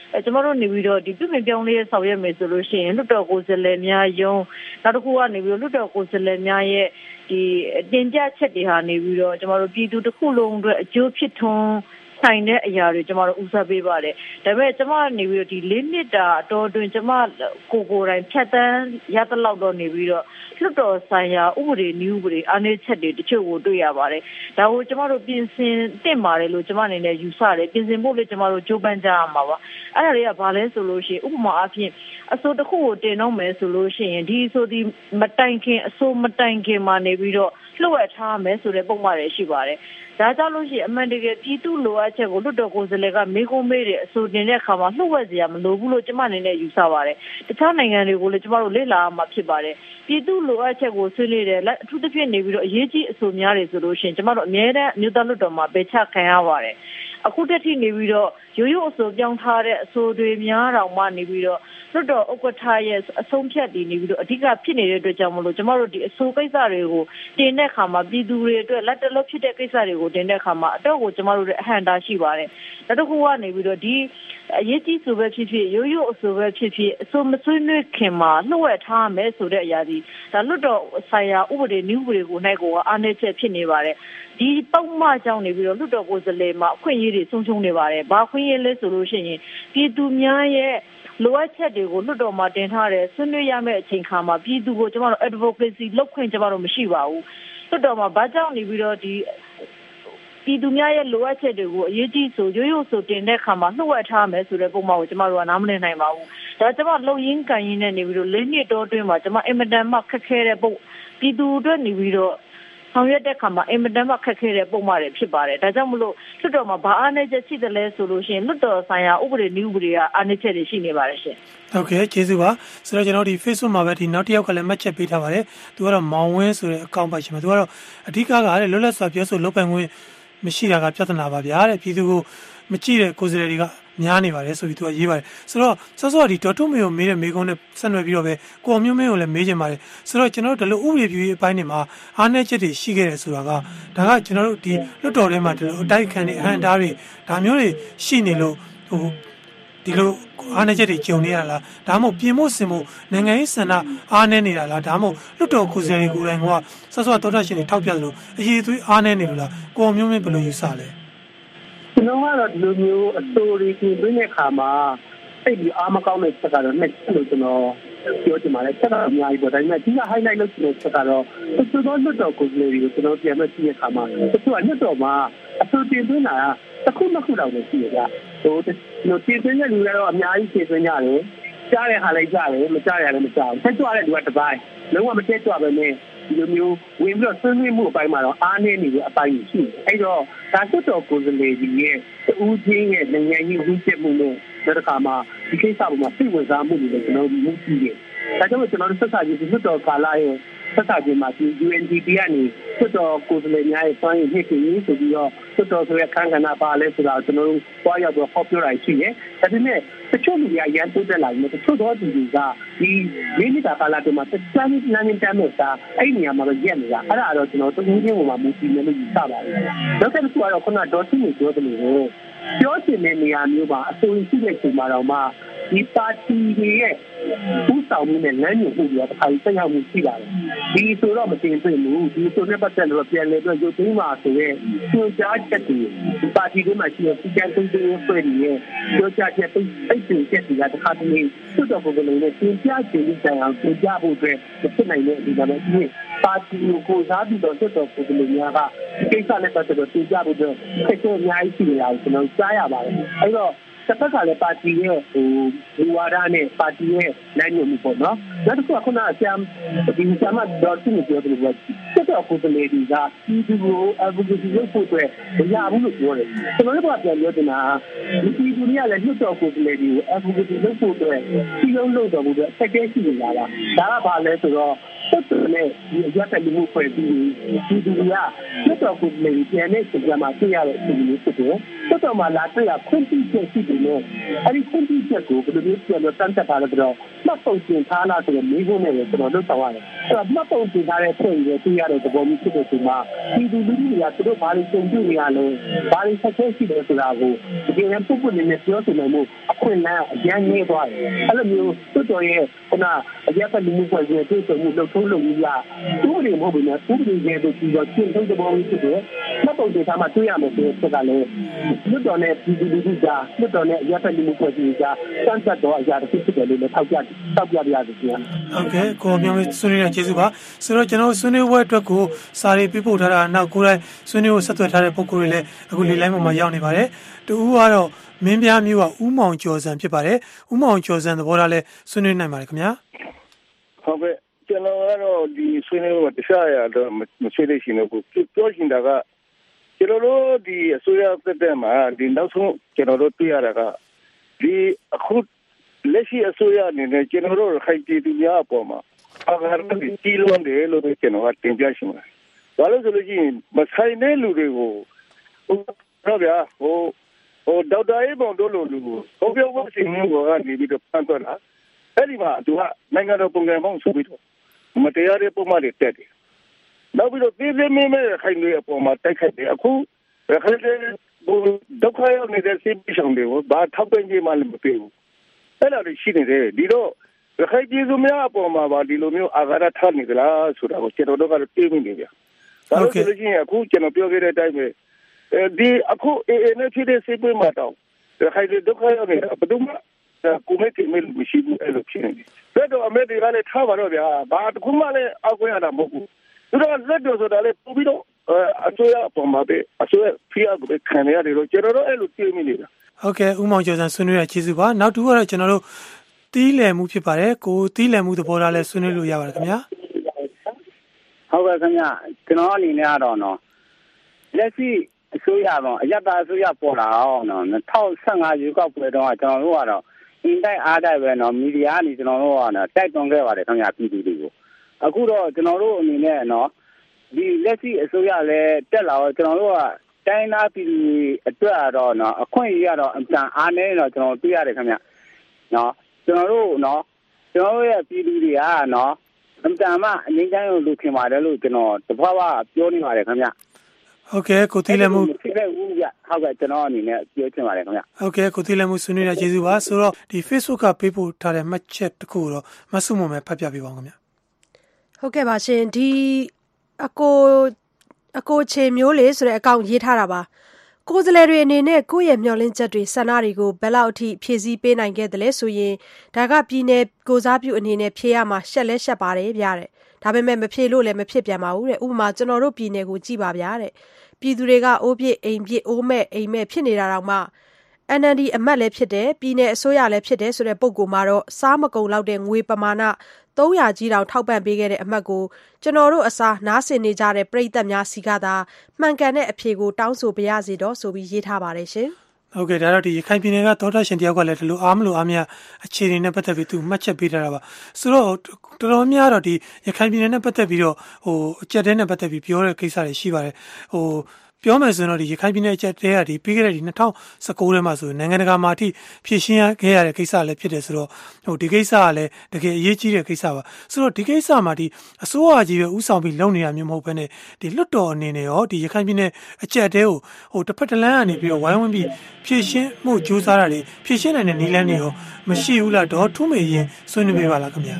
ကျမတို့နေပြီးတော့ဒီပြည်ပြောင်းလေးရဲ့ဆောင်ရွက်မယ်ဆိုလို့ရှိရင်လွတ်တော်ကိုယ်စားလှယ်များယုံနောက်တစ်ခုကနေပြီးတော့လွတ်တော်ကိုယ်စားလှယ်များရဲ့ဒီတင်ပြချက်တွေဟာနေပြီးတော့ကျမတို့ပြည်သူတစ်ခုလုံးအတွက်အကျိုးဖြစ်ထွန်းဆိုင်တဲ့အရာတွေကျမတို့ဦးစားပေးပါတယ်ဒါပေမဲ့ကျမနေပြီးတော့ဒီလေးနှစ်တာအတော်တွင်ကျမကိုကိုယ်တိုင်ဖြတ်တန်းရသလောက်တော့နေပြီးတော့လွတ်တော်ဆိုင်ရာဥပဒေနည်းဥပဒေအားနည်းချက်တွေတချို့ကိုတွေ့ရပါတယ်ဒါကိုကျမတို့ပြင်ဆင်သင့်ပါတယ်လို့ကျမအနေနဲ့ယူဆတယ်ပြင်ဆင်ဖို့လည်းကျမတို့ကြိုးပမ်းကြရမှာပါအဲ့ဒါတွေကဘာလဲဆိုလို့ရှိရင်ဥပမာအားဖြင့်အစိုးတစ်ခုကိုတင်တော့မယ်ဆိုလို့ရှိရင်ဒီဆိုဒီမတိုင်ခင်အစိုးမတိုင်ခင်မှာနေပြီးတော့လှုပ်ဝက်ထားမယ်ဆိုတဲ့ပုံမှန်တွေရှိပါတယ်ဒါကြောင့်လို့ရှိရင်အမှန်တကယ်ပြည်သူလိုအပ်ချက်ကိုလွတ်တော်ကိုယ်စားလှယ်ကမေးခွန်းမေးတဲ့အဆိုတင်တဲ့အခါမှာလှုပ်ဝက်စရာမလိုဘူးလို့ကျမအနေနဲ့ယူဆပါတယ်တခြားနိုင်ငံတွေကိုလည်းကျမတို့လေ့လာမှာဖြစ်ပါတယ်ပြည်သူလိုအပ်ချက်ကိုဆွေးနွေးတယ်အထူးသဖြင့်နေပြီးတော့အရေးကြီးအဆိုများတွေဆိုလို့ရှိရင်ကျမတို့အများနဲ့မြို့သားလွတ်တော်မှာပယ်ချခံရပါတယ်အခုတည်းကနေပြီးတော့ရိုးရိုးအဆိုပြောင်းထားတဲ့အဆိုတွေများတော့မှနေပြီးတော့လွတ်တော်ဥက္ကဋ္ဌရဲ့အဆုံးဖြတ်တည်နေပြီးတော့အဓိကဖြစ်နေတဲ့အတွက်ကြောင့်မလို့ကျမတို့ဒီအဆိုကိစ္စတွေကိုတင်တဲ့အခါမှာပြည်သူတွေအတွက်လက်တလုံးဖြစ်တဲ့ကိစ္စတွေကိုတင်တဲ့အခါမှာအတော့ကိုကျမတို့ရဲ့အဟန့်တားရှိပါတယ်နောက်တစ်ခုကနေပြီးတော့ဒီအရေးကြီးဆိုပဲဖြစ်ဖြစ်ရိုးရိုးအဆိုပဲဖြစ်ဖြစ်အဆိုမဆွေးနွေးခင်မှာလှုပ်ဝက်ထားမယ်ဆိုတဲ့အရာဒီဒါလွတ်တော်ဆိုင်ရာဥပဒေနည်းဥပဒေကိုနိုင်ကိုအားနည်းချက်ဖြစ်နေပါတယ်ဒီပုံမှန်ကြောင့်နေပြီးတော့လွတ်တော်ကိုယ်စားလှယ်မှာအခွင့်အရေးတွေဆုံးရှုံးနေပါတယ်ဘာခွင့်ရလဲဆိုလို့ရှိရင်ပြည်သူများရဲ့လိုအပ်ချက်တွေကိုလွတ်တော်မှာတင်ထားတယ်ဆွေးနွေးရမယ့်အချိန်ခါမှာပြည်သူကိုကျမတို့ advocacy လုပ်ခွင့်ကျမတို့မရှိပါဘူးလွတ်တော်မှာဘာကြောင့်နေပြီးတော့ဒီပြည်သူများရဲ့လိုအပ်ချက်တွေကိုအရေးကြီးဆိုရိုးရိုးဆိုတင်တဲ့အခါမှာလှုပ်ဝက်ထားမယ်ဆိုတဲ့ပုံမှန်ကိုကျမတို့ကနားမလည်နိုင်ပါဘူးဒါကျမလုံရင်းကန်ရင်းနဲ့နေပြီးတော့လေးနှစ်တောအတွင်းမှာကျမအင်မတန်မှခက်ခဲတဲ့ပုံပြည်သူအတွက်နေပြီးတော့ဆောင်ရွက်တဲ့ခါမှာအင်မတန်မှခက်ခဲတဲ့ပုံမှန်တွေဖြစ်ပါတယ်ဒါကြောင့်မလို့လွတ်တော်မှာဘာအားနည်းချက်ရှိတယ်လဲဆိုလို့ရှိရင်လွတ်တော်ဆိုင်ရာဥပဒေနည်းဥပဒေကအားနည်းချက်တွေရှိနေပါတယ်ရှင်ဟုတ်ကဲ့ကျေးဇူးပါဆိုတော့ကျွန်တော်ဒီ Facebook မှာပဲဒီနောက်တစ်ယောက်ကလည်းမှတ်ချက်ပေးထားပါတယ်သူကတော့မောင်ဝင်းဆိုတဲ့အကောင့်ပါရှင်မှာသူကတော့အဓိကကလည်းလွတ်လပ်စွာပြောဆိုလုပ်ပိုင်ခွင့်မရှိတာကပြဿနာပါဗျာတဲ့ပြည်သူကိုမကြည့်တဲ့ကိုယ်စားလှယ်တွေကများနေပါတယ်ဆိုပြီးသူကရေးပါတယ်ဆိုတော့စောစောဒီဒေါ်ထုမေကိုမေးတဲ့မေးခွန်းနဲ့ဆက်နွယ်ပြီးတော့ပဲကိုအောင်မျိုးမင်းကိုလည်းမေးချင်ပါတယ်ဆိုတော့ကျွန်တော်တို့ဒီလိုဥပဒေပြုရေးအပိုင်းတွေမှာအားနည်းချက်တွေရှိခဲ့တယ်ဆိုတာကဒါကကျွန်တော်တို့ဒီလွတ်တော်ထဲမှာဒီလိုအတိုက်ခံနေအဟန့်တားတွေဒါမျိုးတွေရှိနေလို့ဟိုဒီလိုအားနည်းချက်တွေကြုံနေရလားဒါမှမဟုတ်ပြင်ဖို့စင်ဖို့နိုင်ငံရေးစံနာအားနည်းနေတာလားဒါမှမဟုတ်လွတ်တော်ကိုယ်စားလှယ်ကိုယ်တိုင်ကစောစောတော်တော်ရှင်တွေထောက်ပြသလိုအရေးသွေးအားနည်းနေလို့လားကိုအောင်မျိုးမင်းဘယ်လိုယူဆလဲကျွန်တော်ကတော့ဒီလိုမျိုးအစိုးရကြီးပြင်းတဲ့အခါမှာစိတ်ပြီးအားမကောင်းတဲ့ချက်ကတော့နှစ်ချက်လို့ကျွန်တော်ပြောချင်ပါတယ်ချက်တော့အများကြီးပေါ့ဒါပေမဲ့ဒီက highlight လုပ်ချင်တဲ့ချက်ကတော့သူတို့လွတ်တော်ကိုယ်စားလှယ်တွေကိုကျွန်တော်ပြန်မကြည့်တဲ့အခါမှာသူကလွတ်တော်မှာအစိုးရတင်သွင်းတာတစ်ခုနှစ်ခုတော့ရှိရကြဟိုဒီလိုတင်သွင်းတဲ့လူတွေကတော့အများကြီးတင်သွင်းကြတယ်ကြားတဲ့ဟာလိုက်ကြတယ်မကြားရလည်းမကြားဘူးဆက်ကြွတဲ့လူကတစ်ပိုင်းလုံးဝမတက်ကြွပဲနဲ့ဒီလိုမျိုးဝင်ပြီးတော့ဆွေးနွေးမှုအပိုင်းမှာတော့အားနည်းနေတဲ့အပိုင်းရှိတယ်အဲ့တော့ဒါစွတ်တော်ကိုယ်စားလှယ်ကြီးရဲ့ဦးချင်းရဲ့နိုင်ငံရေးဝိကျက်မှုနဲ့ဒီတစ်ခါမှာဒီကိစ္စပေါ်မှာစိတ်ဝင်စားမှုတွေလည်းကျွန်တော်မြင်ကြည့်တယ်ဒါကြောင့်ကျွန်တော်တို့ဆက်ဆံရေးဒီစွတ်တော်ကာလာရဲ့ဆက်ဆံရေးမှာဒီ ယူ အန် ဒီ ပီ ကနေစွတ်တော်ကိုယ်စားလှယ်များရဲ့စွမ်းရည်မြင့်တင်ရေးဆိုပြီးတော့စွတ်တော်ဆိုတဲ့အခမ်းကဏ္ဍပါလဲဆိုတာကျွန်တော်တို့ပွားရောက်တော့ဟောပြောတာရှိတယ်ဒါပေမဲ့တချို့လူတွေကရန်တိုးတက်လာတယ်တချို့တော့ဒီလူကဒီလေးနှစ်တာကာလတည်းမှာစမ်းစမ်းလမ်းတမ်းမဲ့တာအဲ့ဒီနေရာမှာတော့ရက်နေတာအဲ့ဒါတော့ကျွန်တော်တူးချင်းပုံမှာမူတည်နေလို့ယူဆပါတယ်နောက်တစ်ခုကတော့ခုနဒေါ်စီနေပြောတယ်လို့ပြောချင်တဲ့နေရာမျိုးမှာအစိုးရရှိတဲ့ချိန်မှာတော့မှဒီပါတီတွေရဲ့ဦးဆောင်မှုနဲ့လမ်းညွှန်မှုတွေတစ်ခါဆက်ရောက်မှုရှိပါတယ်ဒီဆိုတော့မတင်ပြဘူးဒီဆိုနဲ့ပတ်သက်လို့ပြန်လဲတော့ရုပ်သိမ်းပါဆိုရဲညွှန်ကြားချက်တွေဒီပါတီတွေမှာရှိတဲ့စီကံသုံးတွေဆွဲနေရဲ့ပြောကြားချက်သိသိတင်ချက်တွေကတစ်ခါတည်းစွတ်တော်ပုံလုံးနဲ့တင်ပြခြင်းတွေတိုင်အောင်တင်ပြဖို့အတွက်မဖြစ်နိုင်တဲ့ဒီကနေ့ဒီပါတီကိုစားပြီးတော့စွတ်တော်ပုံလုံးများကဒီကိစ္စနဲ့ပတ်သက်တော့တင်ပြဖို့အတွက်ခက်ခဲအများကြီးရှိနေတာကိုကျွန်တော်ကြားရပါတယ်အဲ့တော့တစ်ဖက်ကလည်းပါတီရဲ့ဟိုဒီဝါဒနဲ့ပါတီရဲ့လမ်းညွှန်မှုပေါ့နော်နောက်တစ်ခုကခုနကဆရာဒီဆရာမဒေါ်စုကိုပြောတယ်ကစစ်တော်ကိုယ်စားလှယ်တွေကဒီဒီကို advocacy လုပ်ဖို့အတွက်မရဘူးလို့ပြောတယ်ကျွန်တော်တို့ကပြန်ပြောတင်တာဒီဒီကိုလည်းလွတ်တော်ကိုယ်စားလှယ်တွေကို advocacy လုပ်ဖို့အတွက်စီလုံးလို့တော့ဘူးအတွက်အချက်ကြီးရှိနေတာလားဒါကဘာလဲဆိုတော့တော်နဲ့ဒီအကြမ်းမှုဖွဲ့ပြီးဒီဒီကလွတ်တော်ကိုလည်းပြန်နေကြမှာတွေ့ရတဲ့အချိန်မျိုးဖြစ်တယ်လွတ်တော်မှာလာတွေ့ရခွင့်ပြုချက်ရှိတယ်လို့အဲဒီခွင့်ပြုချက်ကိုဘယ်လိုမျိုးပြန်လို့တန်းတက်ထားလို့တော့မှတ်ပုံတင်ထားလားဆိုတော့မိဖို့နဲ့ကျွန်တော်တို့ဆောင်ရတယ်အဲ့တော့မှတ်ပုံတင်ထားတဲ့ဖွဲ့ရတွေ့ရတဲ့သဘောမျိုးဖြစ်တဲ့ချိန်မှာဒီဒီလူတွေကသူတို့ဘာလို့ကြုံတွေ့နေရလဲဘာလို့ဆက်ဆက်ရှိတယ်ဆိုတာကိုဒီကနေ့ပုဂ္ဂိုလ်နေနဲ့ပြောဆိုနိုင်မှုအခွင့်အလမ်းအများကြီးသွားတယ်အဲ့လိုမျိုးလွတ်တော်ရဲ့ခုနအကြမ်းမှုဖွဲ့ရတွေ့ဆုံမှုလုပ်ထုံးလုပ်ရဥပဒေမဟုတ်ဘူးနော်ဥပဒေရဲ့တို့ပြီးတော့ရှင်းထုတ်တဲ့ဘောင်းဖြစ်တယ်မှတ်ပုံတင်ထားမှတွေ့ရမယ်ဆိုတဲ့ချက်ကလည်းလွတ်တော်နဲ့ဒီဒီလူကလွတ်တော်နဲ့အကြမ်းမှုဖွဲ့ရကစမ်းသပ်တော့အရာတစ်ခုဖြစ်တယ်လို့လည်းထောက်ပြထောက်ပြပြရတယ်ခင်ဗျာဟုတ်ကဲ့ကိုမျိုးမျိုးဆွေးနွေးရကျေးဇူးပါဆိုတော့ကျွန်တော်ဆွေးနွေးပွဲအတွက်ကိုစာရေးပြပို့ထားတာနောက်ကိုယ်တိုင်ဆွေးနွေးဖို့ဆက်သွယ်ထားတဲ့ပုံကိုယ်တွေလည်းအခုလေလိုင်းပေါ်မှာရောက်နေပါတယ်တူဦးကတော့မင်းပြားမျိုးကဦးမောင်ကျော်စံဖြစ်ပါတယ်ဦးမောင်ကျော်စံသဘောထားလဲဆွေးနွေးနိုင်ပါတယ်ခင်ဗျာဟုတ်ကဲ့ကျွန်တော်ကတော့ဒီဆွေးနွေးပွဲတခြားရတော့မဆွေးနွေးရှင်တော့ပြောချင်တာကကျွန်တော်တို့ဒီအစိုးရသက်သက်မှာဒီနောက်ဆုံးကျွန်တော်တို့တွေ့ရတာကဒီအခုလက်ရှိအစိုးရအနေနဲ့ကျွန်တော်တို့ခိုင်ပြည်သူများအပေါ်မှာအားရတဲ့ကြီးလွန်တယ်လို့ကျွန်တော်ကတင်ပြရှင်ပါတယ်။ဘာလို့ဆိုလို့ရှိရင်မဆိုင်တဲ့လူတွေကိုဟုတ်ဗျာဟိုဟိုဒေါက်တာအေးဘောင်တို့လိုလူကိုဟိုပြောဖို့စီမျိုးကနေပြီးတော့ဖန်ထွက်လာအဲ့ဒီမှာသူကနိုင်ငံတော်ပုံစံပေါင်းဆိုပြီးတော့မတရားတဲ့ပုံမှန်တွေတက်တယ်။နောက်ပြီးတော့ပြည်သူမင်းမဲ့ခိုင်တွေအပေါ်မှာတိုက်ခိုက်တယ်အခုခိုင်တွေဘုဒုက္ခရောက်နေတဲ့စီပီဆောင်တွေကိုဘာထောက်ပံ့ကြေးမှလည်းမပေးဘူးအဲ့လိုရှိနေတယ်ဒီတော့ခိုင်ပြည်သူများအပေါ်မှာပါဒီလိုမျိုးအာဃာတထားနေကြလားဆိုတာကိုကျွန်တော်တို့ကတော့သိမိနေကြ။ဒါလို့ဆိုလို့ရှိရင်အခုကျွန်တော်ပြောခဲ့တဲ့အတိုင်းပဲဒီအခုအေးနေဖြစ်တဲ့စီပီမှာတော့ခိုင်တွေဒုက္ခရောက်နေတာဘယ်သူမှကိုမဲ့ကိမဲ့မရှိဘူးအဲ့လိုဖြစ်နေတယ်။ဒါတော့အမေတွေကလည်းထားပါတော့ဗျာဘာတခုမှလည်းအောက်ကွဲရတာမဟုတ်ဘူး။သူတို့လက်တော်ဆိုတာလည်းပို့ပြီးတော့အစိုးရအပေါ်မှာပဲအစိုးရဖိအားကိုပဲခံရတယ်လို့ကျွန်တော်တို့အဲ့လိုသိမိနေတာဟုတ်ကဲ့ဦးမောင်ကျော်စံဆွေးနွေးရကျေးဇူးပါနောက်တူကတော့ကျွန်တော်တို့တီးလည်မှုဖြစ်ပါတယ်ကိုတီးလည်မှုသဘောထားလဲဆွေးနွေးလို့ရပါတယ်ခင်ဗျာဟုတ်ကဲ့ခင်ဗျာကျွန်တော်အနေနဲ့ကတော့နော်လက်ရှိအစိုးရတော့အယက်သားအစိုးရပေါ်လာအောင်နော်၂၀၁၅ရွေးကောက်ပွဲတော့ကျွန်တော်တို့ကတော့အင်တိုက်အားတိုက်ပဲနော်မီဒီယာကနေကျွန်တော်တို့ကတော့တိုက်တွန်းခဲ့ပါတယ်ခင်ဗျာပြည်သူတွေကိုအခုတော့ကျွန်တော်တို့အနေနဲ့နော်ဒီလက်ရှိအစိုးရလည်းတက်လာတော့ကျွန်တော်တို့ကတိုင်းသားပြည်သူအတွက်တော့နော်အခွင့်အရေးကတော့အမှန်အားနည်းတော့ကျွန်တော်တွေ့ရတယ်ခင်ဗျနော်ကျွန်တော်တို့နော်ကျွန်တော်တို့ရဲ့ပြည်သူတွေကနော်အမှန်မှအငြိမ်းချမ်းလို့ခင်ပါတယ်လို့ကျွန်တော်တပွားပွားပြောနေပါတယ်ခင်ဗျဟုတ်ကဲ့ကိုတီးလည်းမှုဖြစ်တဲ့ဦးရဟုတ်ကဲ့ကျွန်တော်အနေနဲ့ပြောချင်ပါတယ်ခင်ဗျဟုတ်ကဲ့ကိုတီးလည်းမှုဆွေးနွေးရကျေးဇူးပါဆိုတော့ဒီ Facebook ကပေးပို့ထားတဲ့မှတ်ချက်တစ်ခုတော့မဆုမွန်ပဲဖတ်ပြပေးပါဦးခင်ဗျဟုတ်ကဲ့ပါရှင်ဒီအကိုအကိုချေမျိုးလေးဆိုတဲ့အကောင့်ရေးထားတာပါကိုယ်စားလှယ်တွေအနေနဲ့ကိုယ့်ရဲ့မျှော်လင့်ချက်တွေဆန္ဒတွေကိုဘယ်လောက်အထိဖြည့်ဆည်းပေးနိုင်ခဲ့တယ်လဲဆိုရင်ဒါကပြည်내ကိုစားပြုအနေနဲ့ဖြည့်ရမှာရှက်လဲရှက်ပါတယ်ဗျာတဲ့ဒါပေမဲ့မဖြည့်လို့လည်းမဖြစ်ပြန်ပါဘူးတဲ့ဥပမာကျွန်တော်တို့ပြည်내ကိုကြည့်ပါဗျာတဲ့ပြည်သူတွေကအိုးပြစ်အိမ်ပြစ်အိုးမဲ့အိမ်မဲ့ဖြစ်နေတာတော့မှ အန် အန် ဒီ အမတ်လည်းဖြစ်တယ်ပြည်내အစိုးရလည်းဖြစ်တယ်ဆိုတဲ့ပုံကူမှာတော့စားမကုန်လောက်တဲ့ငွေပမာဏသုံးရာကြီးတောင်ထောက်ပံ့ပေးခဲ့တဲ့အမတ်ကိုကျွန်တော်တို့အစားနားဆင်နေကြတဲ့ပရိသတ်များစီကသာမှန်ကန်တဲ့အဖြေကိုတောင်းဆိုပါရစေတော့ဆိုပြီးရေးထားပါတယ်ရှင်ဟုတ်ကဲ့ဒါတော့ဒီရခိုင်ပြည်နယ်ကသောတာရှင်တယောက်ကလည်းဒီလိုအားမလို့အားမရအခြေအနေနဲ့ပတ်သက်ပြီးသူမှတ်ချက်ပေးထားတာပါဆိုတော့တော်တော်များတော့ဒီရခိုင်ပြည်နယ်နဲ့ပတ်သက်ပြီးတော့ဟိုအကြက်တဲနဲ့ပတ်သက်ပြီးပြောတဲ့ကိစ္စတွေရှိပါတယ်ဟိုပြောမယ်ဆိုရင်တော့ဒီရခိုင်ပြည်နယ်အကျပ်တဲကဒီပြီးခဲ့တဲ့ဒီ၂၀၁၉ထဲမှာဆိုရင်နိုင်ငံတကာမှာအထိဖြည့်ရှင်းခဲ့ရတဲ့ကိစ္စလည်းဖြစ်တယ်ဆိုတော့ဟိုဒီကိစ္စကလည်းတကယ်အရေးကြီးတဲ့ကိစ္စပါဆိုတော့ဒီကိစ္စမှာဒီအစိုးရကြီးပဲဥဆောင်ပြီးလုပ်နေတာမျိုးမဟုတ်ဘဲနဲ့ဒီလွတ်တော်အနေနဲ့ရောဒီရခိုင်ပြည်နယ်အကျပ်တဲကိုဟိုတစ်ဖက်တစ်လမ်းကနေပြီးတော့ဝိုင်းဝန်းပြီးဖြည့်ရှင်းမှုကြိုးစားတာတွေဖြည့်ရှင်းနိုင်တဲ့နည်းလမ်းတွေရောမရှိဘူးလားတော့ထုမေရင်ဆွေးနွေးပေးပါလားခင်ဗျာ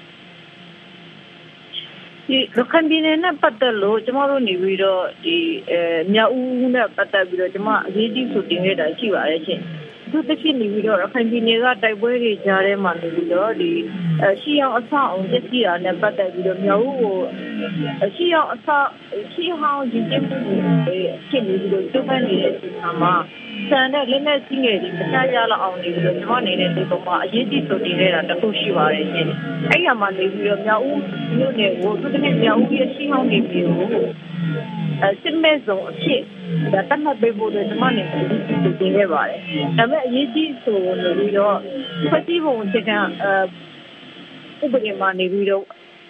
ဒီရခိုင်ပြည်နယ်နဲ့ပတ်သက်လို့ကျမတို့နေပြီးတော့ဒီအဲမြောက်ဦးနဲ့ပတ်သက်ပြီးတော့ကျမအရေးကြီးဆိုတင်ခဲ့တာရှိပါတယ်ရှင်သူတဖြစ်နေပြီးတော့ရခိုင်ပြည်နယ်ကတိုက်ပွဲတွေကြားထဲမှာနေပြီးတော့ဒီအရှိအောင်အဆောက်အုံပစ္စည်းတာနဲ့ပတ်သက်ပြီးတော့မြောက်ဦးကိုအရှိအောင်အဆောက်ရှိအောင်ရည်ကျင်းမှုတွေဖြစ်နေပြီးတော့ကျုပ်ပန်းနေတဲ့အချိန်မှာဆန်တဲ့လက်နဲ့စီးငယ်တွေမချရလောက်အောင်နေပြီးတော့ကျမနေတဲ့ဒီပုံမှာအရေးကြီးဆိုတင်ခဲ့တာတခုရှိပါတယ်ရှင်အဲ့ရမှာနေပြီးတော့မြောက်ဦးမြို့နယ်ကိုသူတနည်းမြောက်ဦးရဲ့ရှိအောင်နေပြီးတော့အဲစစ်မဲ့ဆုံးအဖြစ်ဒါတတ်မှတ်ပေးဖို့ကျမနေပြီးတင်ခဲ့ပါတယ်ဒါပေမဲ့အရေးကြီးဆိုနေပြီးတော့ဖွဲ့စည်းပုံအခြေခံအဲဥပဒေမှာနေပြီးတော့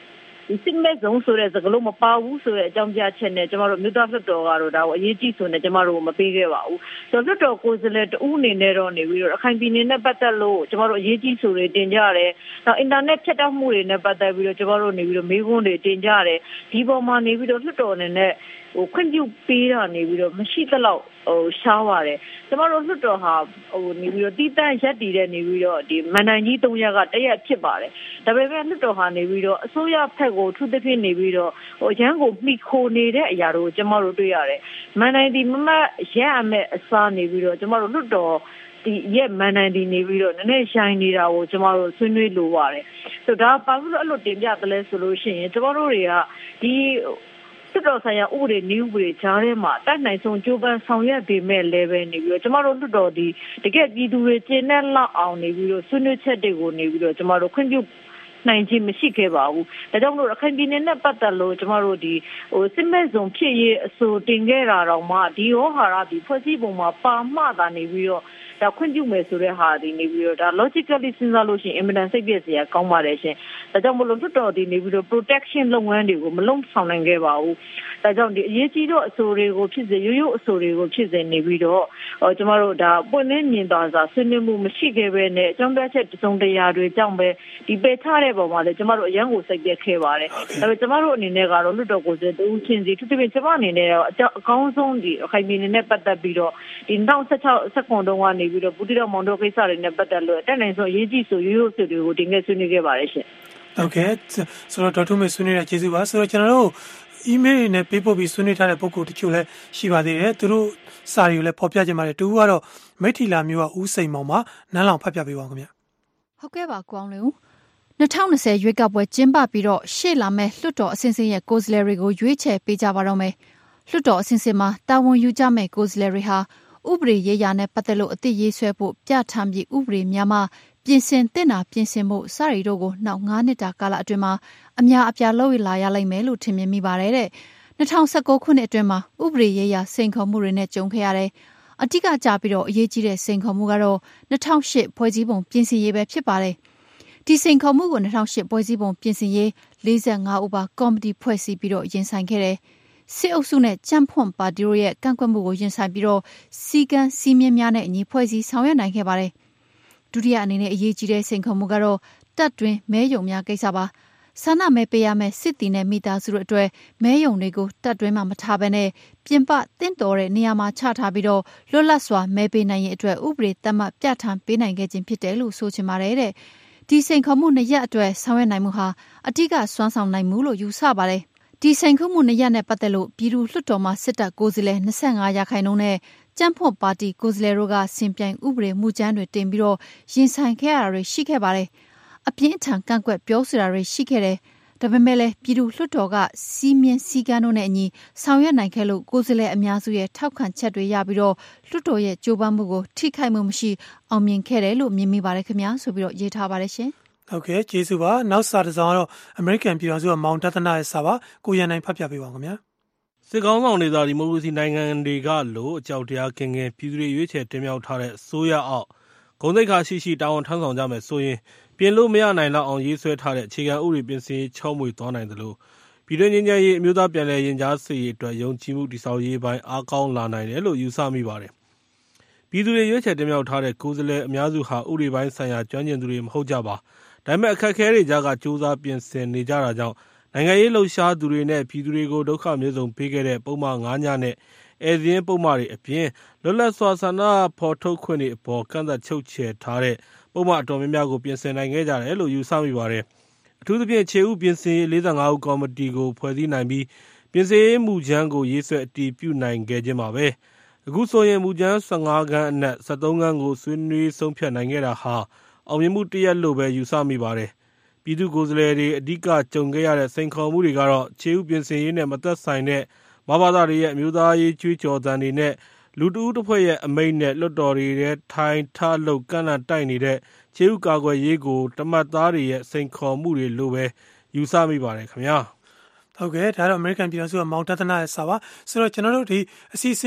ဒီစစ်မဲ့ဆုံးဆိုတဲ့စကားလုံးမပါဘူးဆိုတဲ့အကြောင်းပြချက်နဲ့ကျမတို့မြို့သားလွှတ်တော်ကတော့ဒါကိုအရေးကြီးဆိုနေကျမတို့မပေးခဲ့ပါဘူးဆိုတော့လွှတ်တော်ကိုယ်စားလှယ်တဦးအနေနဲ့တော့နေပြီးတော့အခိုင်ပြည်နယ်နဲ့ပတ်သက်လို့ကျမတို့အရေးကြီးဆိုတွေတင်ကြတယ်နောက်အင်တာနက်ဖြတ်တောက်မှုတွေနဲ့ပတ်သက်ပြီးတော့ကျမတို့နေပြီးတော့မေးခွန်းတွေတင်ကြတယ်ဒီပေါ်မှာနေပြီးတော့လွှတ်တော်အနေနဲ့ဟိုခွင့်ပြုပေးတာနေပြီးတော့မရှိသလောက်ဟိုရှားပါတယ်ကျမတို့လွှတ်တော်ဟာဟိုနေပြီးတော့တီးတန့်ရက်တည်တဲ့နေပြီးတော့ဒီမန်နိုင်ကြီး၃ရက်ကတရက်ဖြစ်ပါတယ်ဒါပေမဲ့လွှတ်တော်ဟာနေပြီးတော့အစိုးရဖက်ကိုထုသဖြင့်နေပြီးတော့ဟိုရန်ကိုမိခိုနေတဲ့အရာတွေကိုကျမတို့တွေ့ရတယ်မန်နိုင်ဒီမမရက်အမဲ့အစားနေပြီးတော့ကျမတို့လွှတ်တော်ဒီရဲ့မန်နိုင်ဒီနေပြီးတော့နည်းနည်းရှိုင်းနေတာကိုကျမတို့ဆွေးနွေးလိုပါတယ်ဆိုတော့ဒါဘာလို့အဲ့လိုတင်ပြတယ်လဲဆိုလို့ရှိရင်ကျမတို့တွေကဒီစစ်တော်ဆိုင်ရာဥပဒေနည်းဥပဒေကြားထဲမှာတိုက်နိုင်ဆုံးကြိုးပမ်းဆောင်ရွက်ပေမဲ့လည်းပဲနေပြီးတော့ကျမတို့လွှတ်တော်ဒီတကယ်ပြည်သူတွေကျင်းတဲ့လောက်အောင်နေပြီးတော့ဆွေးနွေးချက်တွေကိုနေပြီးတော့ကျမတို့ခွင့်ပြုနိုင်ခြင်းမရှိခဲ့ပါဘူး။ဒါကြောင့်မို့အခင်းပြည်နယ်နဲ့ပတ်သက်လို့ကျမတို့ဒီဟိုစစ်မဲ့စုံဖြစ်ရေးအဆိုတင်ခဲ့တာတော့မှဒီရောဟာရဒီဖွဲ့စည်းပုံမှာပါမှသာနေပြီးတော့ဒါခွင့်ပြုမယ်ဆိုတဲ့ဟာဒီနေပြီးတော့ဒါ logically စဉ်းစားလို့ရှိရင်အင်မတန်စိတ်ပြည့်စရာကောင်းပါတယ်ရှင်။ဒါကြောင့်မို့လို့လွှတ်တော်ဒီနေပြီးတော့ protection လုပ်ငန်းတွေကိုမလုံးဆောင်နိုင်ခဲ့ပါဘူး။ဒါကြောင့်ဒီအရေးကြီးတော့အဆိုတွေကိုဖြစ်စေရိုးရိုးအဆိုတွေကိုဖြစ်စေနေပြီးတော့ဟိုကျမတို့ဒါပွင့်လင်းမြင်သာစွာဆွေးနွေးမှုမရှိခဲ့ပဲနဲ့အကြောင်းပြချက်တစုံတရာတွေကြောင့်ပဲဒီပယ်ချတဲ့ပုံမှာလည်းကျမတို့အရန်ကိုစိတ်ပြည့်ခဲ့ပါတယ်။ဒါပေမဲ့ကျမတို့အနေနဲ့ကတော့လွှတ်တော်ကိုယ်စားတူးချင်းစီသူတပည့်ကျမအနေနဲ့တော့အကောင်းဆုံးဒီအခိုင်အမာနဲ့ပတ်သက်ပြီးတော့ဒီ၂၀၁၆စက္ကွန်တုန်းကနေပြီးတော့ဘူးတိတော်မောင်တို့ကိစ္စတွေနဲ့ပတ်သက်လို့အတက်နိုင်ဆုံးအရေးကြီးဆိုရိုးရိုးဆိုတွေကိုတင်ခဲ့ဆွေးနွေးခဲ့ပါတယ်ရှင်။ Okay ဆိုတော့ဒေါက်တာမေဆွေးနွေးရကျေးဇူးပါဆိုတော့ကျွန်တော်တို့ email နဲ့ပေးပို့ပြီးဆွေးနွေးထားတဲ့ပုံကိုတချို့လည်းရှိပါသေးတယ်သူတို့စာတွေကိုလည်းဖော်ပြကြပါတယ်တူကတော့မိထီလာမျိုးကဦးစိန်မောင်မှာနန်းလောင်ဖတ်ပြပေးပါဦးခင်ဗျဟုတ်ကဲ့ပါကွအောင်လင်းဦး၂၀၂၀ရွေးကောက်ပွဲကျင်းပပြီးတော့ရှေ့လာမဲ့လွှတ်တော်အစင်းစင်းရဲ့ကိုယ်စားလှယ်တွေကိုရွေးချယ်ပေးကြပါတော့မယ်လွှတ်တော်အစင်းစင်းမှာတာဝန်ယူကြမဲ့ကိုယ်စားလှယ်တွေဟာဥပဒေရေးရာနဲ့ပတ်သက်လို့အသိရေးဆွဲဖို့ပြဋ္ဌာန်းပြီးဥပဒေများမှာပြင်ဆင်တင်တာပြင်ဆင်ဖို့စရီတို့ကိုနောက်၅နှစ်တာကာလအတွင်းမှာအများအပြားလှုပ်လာရလိမ့်မယ်လို့ထင်မြင်မိပါတယ်တဲ့၂၀၁၉ခုနှစ်အတွင်းမှာဥပဒေရေးရာစိန်ခေါ်မှုတွေနဲ့ကြုံခဲ့ရတယ်အတိကကြပြီးတော့အရေးကြီးတဲ့စိန်ခေါ်မှုကတော့၂၀၀၈ဖွဲ့စည်းပုံပြင်ဆင်ရေးပဲဖြစ်ပါတယ်ဒီစိန်ခေါ်မှုကို၂၀၀၈ဖွဲ့စည်းပုံပြင်ဆင်ရေး၄၅ဦးပါကော်မတီဖွဲ့စည်းပြီးတော့ရင်ဆိုင်ခဲ့တယ်စစ်အုပ်စုနဲ့ကြံ့ဖွံ့ပါတီတို့ရဲ့ကန့်ကွက်မှုကိုရင်ဆိုင်ပြီးတော့စီကံစီမင်းများနဲ့အညီဖွဲ့စည်းဆောင်ရွက်နိုင်ခဲ့ပါတယ်ဒုတိယအနေနဲ့အရေးကြီးတဲ့စိန်ခေါ်မှုကတော့တပ်တွင်းမဲယုံများကိစ္စပါဆန္ဒမဲပေးရမယ့်စစ်တီနဲ့မိသားစုတို့အတွက်မဲယုံတွေကိုတပ်တွင်းမှာမထားဘဲနဲ့ပြင်ပတင့်တော်တဲ့နေရာမှာချထားပြီးတော့လွတ်လပ်စွာမဲပေးနိုင်ရင်အတွက်ဥပဒေသတ်မှတ်ပြဋ္ဌာန်းပေးနိုင်ခဲ့ခြင်းဖြစ်တယ်လို့ဆိုချင်ပါတယ်တဲ့ဒီစိန်ခေါ်မှုနှစ်ရက်အတွက်ဆောင်ရွက်နိုင်မှုဟာအတိကစွမ်းဆောင်နိုင်မှုလို့ယူဆပါတယ်ဒီစိန်ခေါ်မှုနှစ်ရက်နဲ့ပတ်သက်လို့ပြည်သူ့လွှတ်တော်မှာစစ်တပ်ကိုယ်စားလှယ်၂၅ရာခိုင်နှုန်းနဲ့ကြံ့ဖွံ့ပါတီကိုယ်စားလှယ်တို့ကစင်ပြိုင်ဥပဒေမူကြမ်းတွေတင်ပြီးတော့ရင်ဆိုင်ခဲ့ရတာတွေရှိခဲ့ပါတယ်အပြင်းအထန်ကန့်ကွက်ပြောဆိုတာတွေရှိခဲ့တယ်ဒါပေမဲ့လည်းပြည်သူ့လွှတ်တော်ကစီမင်းစည်းကမ်းတို့နဲ့အညီဆောင်ရွက်နိုင်ခဲ့လို့ကိုယ်စားလှယ်အများစုရဲ့ထောက်ခံချက်တွေရပြီးတော့လွှတ်တော်ရဲ့ကြိုးပမ်းမှုကိုထိခိုက်မှုမရှိအောင်မြင်ခဲ့တယ်လို့မြင်မိပါတယ်ခင်ဗျာဆိုပြီးတော့ရေးထားပါတယ်ရှင်ဟုတ်ကဲ့ကျေးဇူးပါနောက်စာတစ်စောင်းကတော့ American ပြည်တော်စုကမောင်တသနာရဲ့စာပါကိုရန်နိုင်ဖတ်ပြပေးပါဦးခင်ဗျာစစ်ကောင်းဆောင်တွေသာဒီမိုကရေစီနိုင်ငံတွေကလို့အကြောက်တရားကင်းကင်းပြည်သူတွေရွေးချယ်တင်မြှောက်ထားတဲ့ဆိုရအောက်ဂုဏ်သိက္ခာရှိရှိတာဝန်ထမ်းဆောင်ကြမယ်ဆိုရင်ပြင်လို့မရနိုင်လောက်အောင်ရေးဆွဲထားတဲ့အခြေခံဥပဒေပြင်ဆင်ရေးချောမွေသွားနိုင်သလိုပြည်တွင်းငြိမ်းချမ်းရေးအမျိုးသားပြန်လည်ရင်ကြားစေရေးအတွက်ယုံကြည်မှုတည်ဆောက်ရေးပိုင်းအားကောင်းလာနိုင်တယ်လို့ယူဆမိပါတယ်ပြည်သူတွေရွေးချယ်တင်မြှောက်ထားတဲ့ကိုယ်စားလှယ်အများစုဟာဥပဒေပိုင်းဆိုင်ရာကျွမ်းကျင်သူတွေမဟုတ်ကြပါဒါပေမဲ့အခက်အခဲတွေကြားကစူးစမ်းပြင်ဆင်နေကြတာကြောင့်နိုင်ငံရေးလှုပ်ရှားသူတွေနဲ့ပြည်သူတွေကိုဒုက္ခမျိုးစုံပေးခဲ့တဲ့ပုံမှန်ငါးညနဲ့အဲဇင်းပုံမှန်တွေအပြင်လွတ်လပ်စွာဆန္ဒဖော်ထုတ်ခွင့်တွေအပေါ်ကန့်သက်ချုပ်ချယ်ထားတဲ့ပုံမှန်အတော်များများကိုပြင်ဆင်နိုင်ခဲ့ကြတယ်လို့ယူဆမိပါတယ်အထူးသဖြင့်ခြေဥပြင်ဆင်ရေး၄၅ဦးကော်မတီကိုဖွဲ့စည်းနိုင်ပြီးပြင်ဆင်ရေးမူကြမ်းကိုရေးဆွဲအတည်ပြုနိုင်ခဲ့ခြင်းပါပဲအခုဆိုရင်မူကြမ်း၁၅ခန်းအနက်၁၃ခန်းကိုဆွေးနွေးဆုံးဖြတ်နိုင်ခဲ့တာဟာအောင်မြင်မှုတရက်လို့ပဲယူဆမိပါတယ်ပြည်သူ့ကိုယ်စားလှယ်တွေအဓိကကြုံခဲ့ရတဲ့စိန်ခေါ်မှုတွေကတော့ခြေဥပြင်ဆင်ရေးနဲ့မသက်ဆိုင်တဲ့မဘာသာတွေရဲ့အမျိုးသားရေးကြွေးကြော်သံတွေနဲ့လူတဦးတစ်ဖွဲ့ရဲ့အမိန့်နဲ့လွတ်တော်တွေထဲထိုင်ထလုတ်ကန့်လန့်တိုက်နေတဲ့ခြေဥကာကွယ်ရေးကိုတမတ်သားတွေရဲ့စိန်ခေါ်မှုတွေလို့ပဲယူဆမိပါတယ်ခင်ဗျာဟုတ်ကဲ့ဒါတော့ American ပြည်တော်စုကမောင်တသနာရဲ့စာပါဆိုတော့ကျွန်တော်တို့ဒီအစီအစဉ်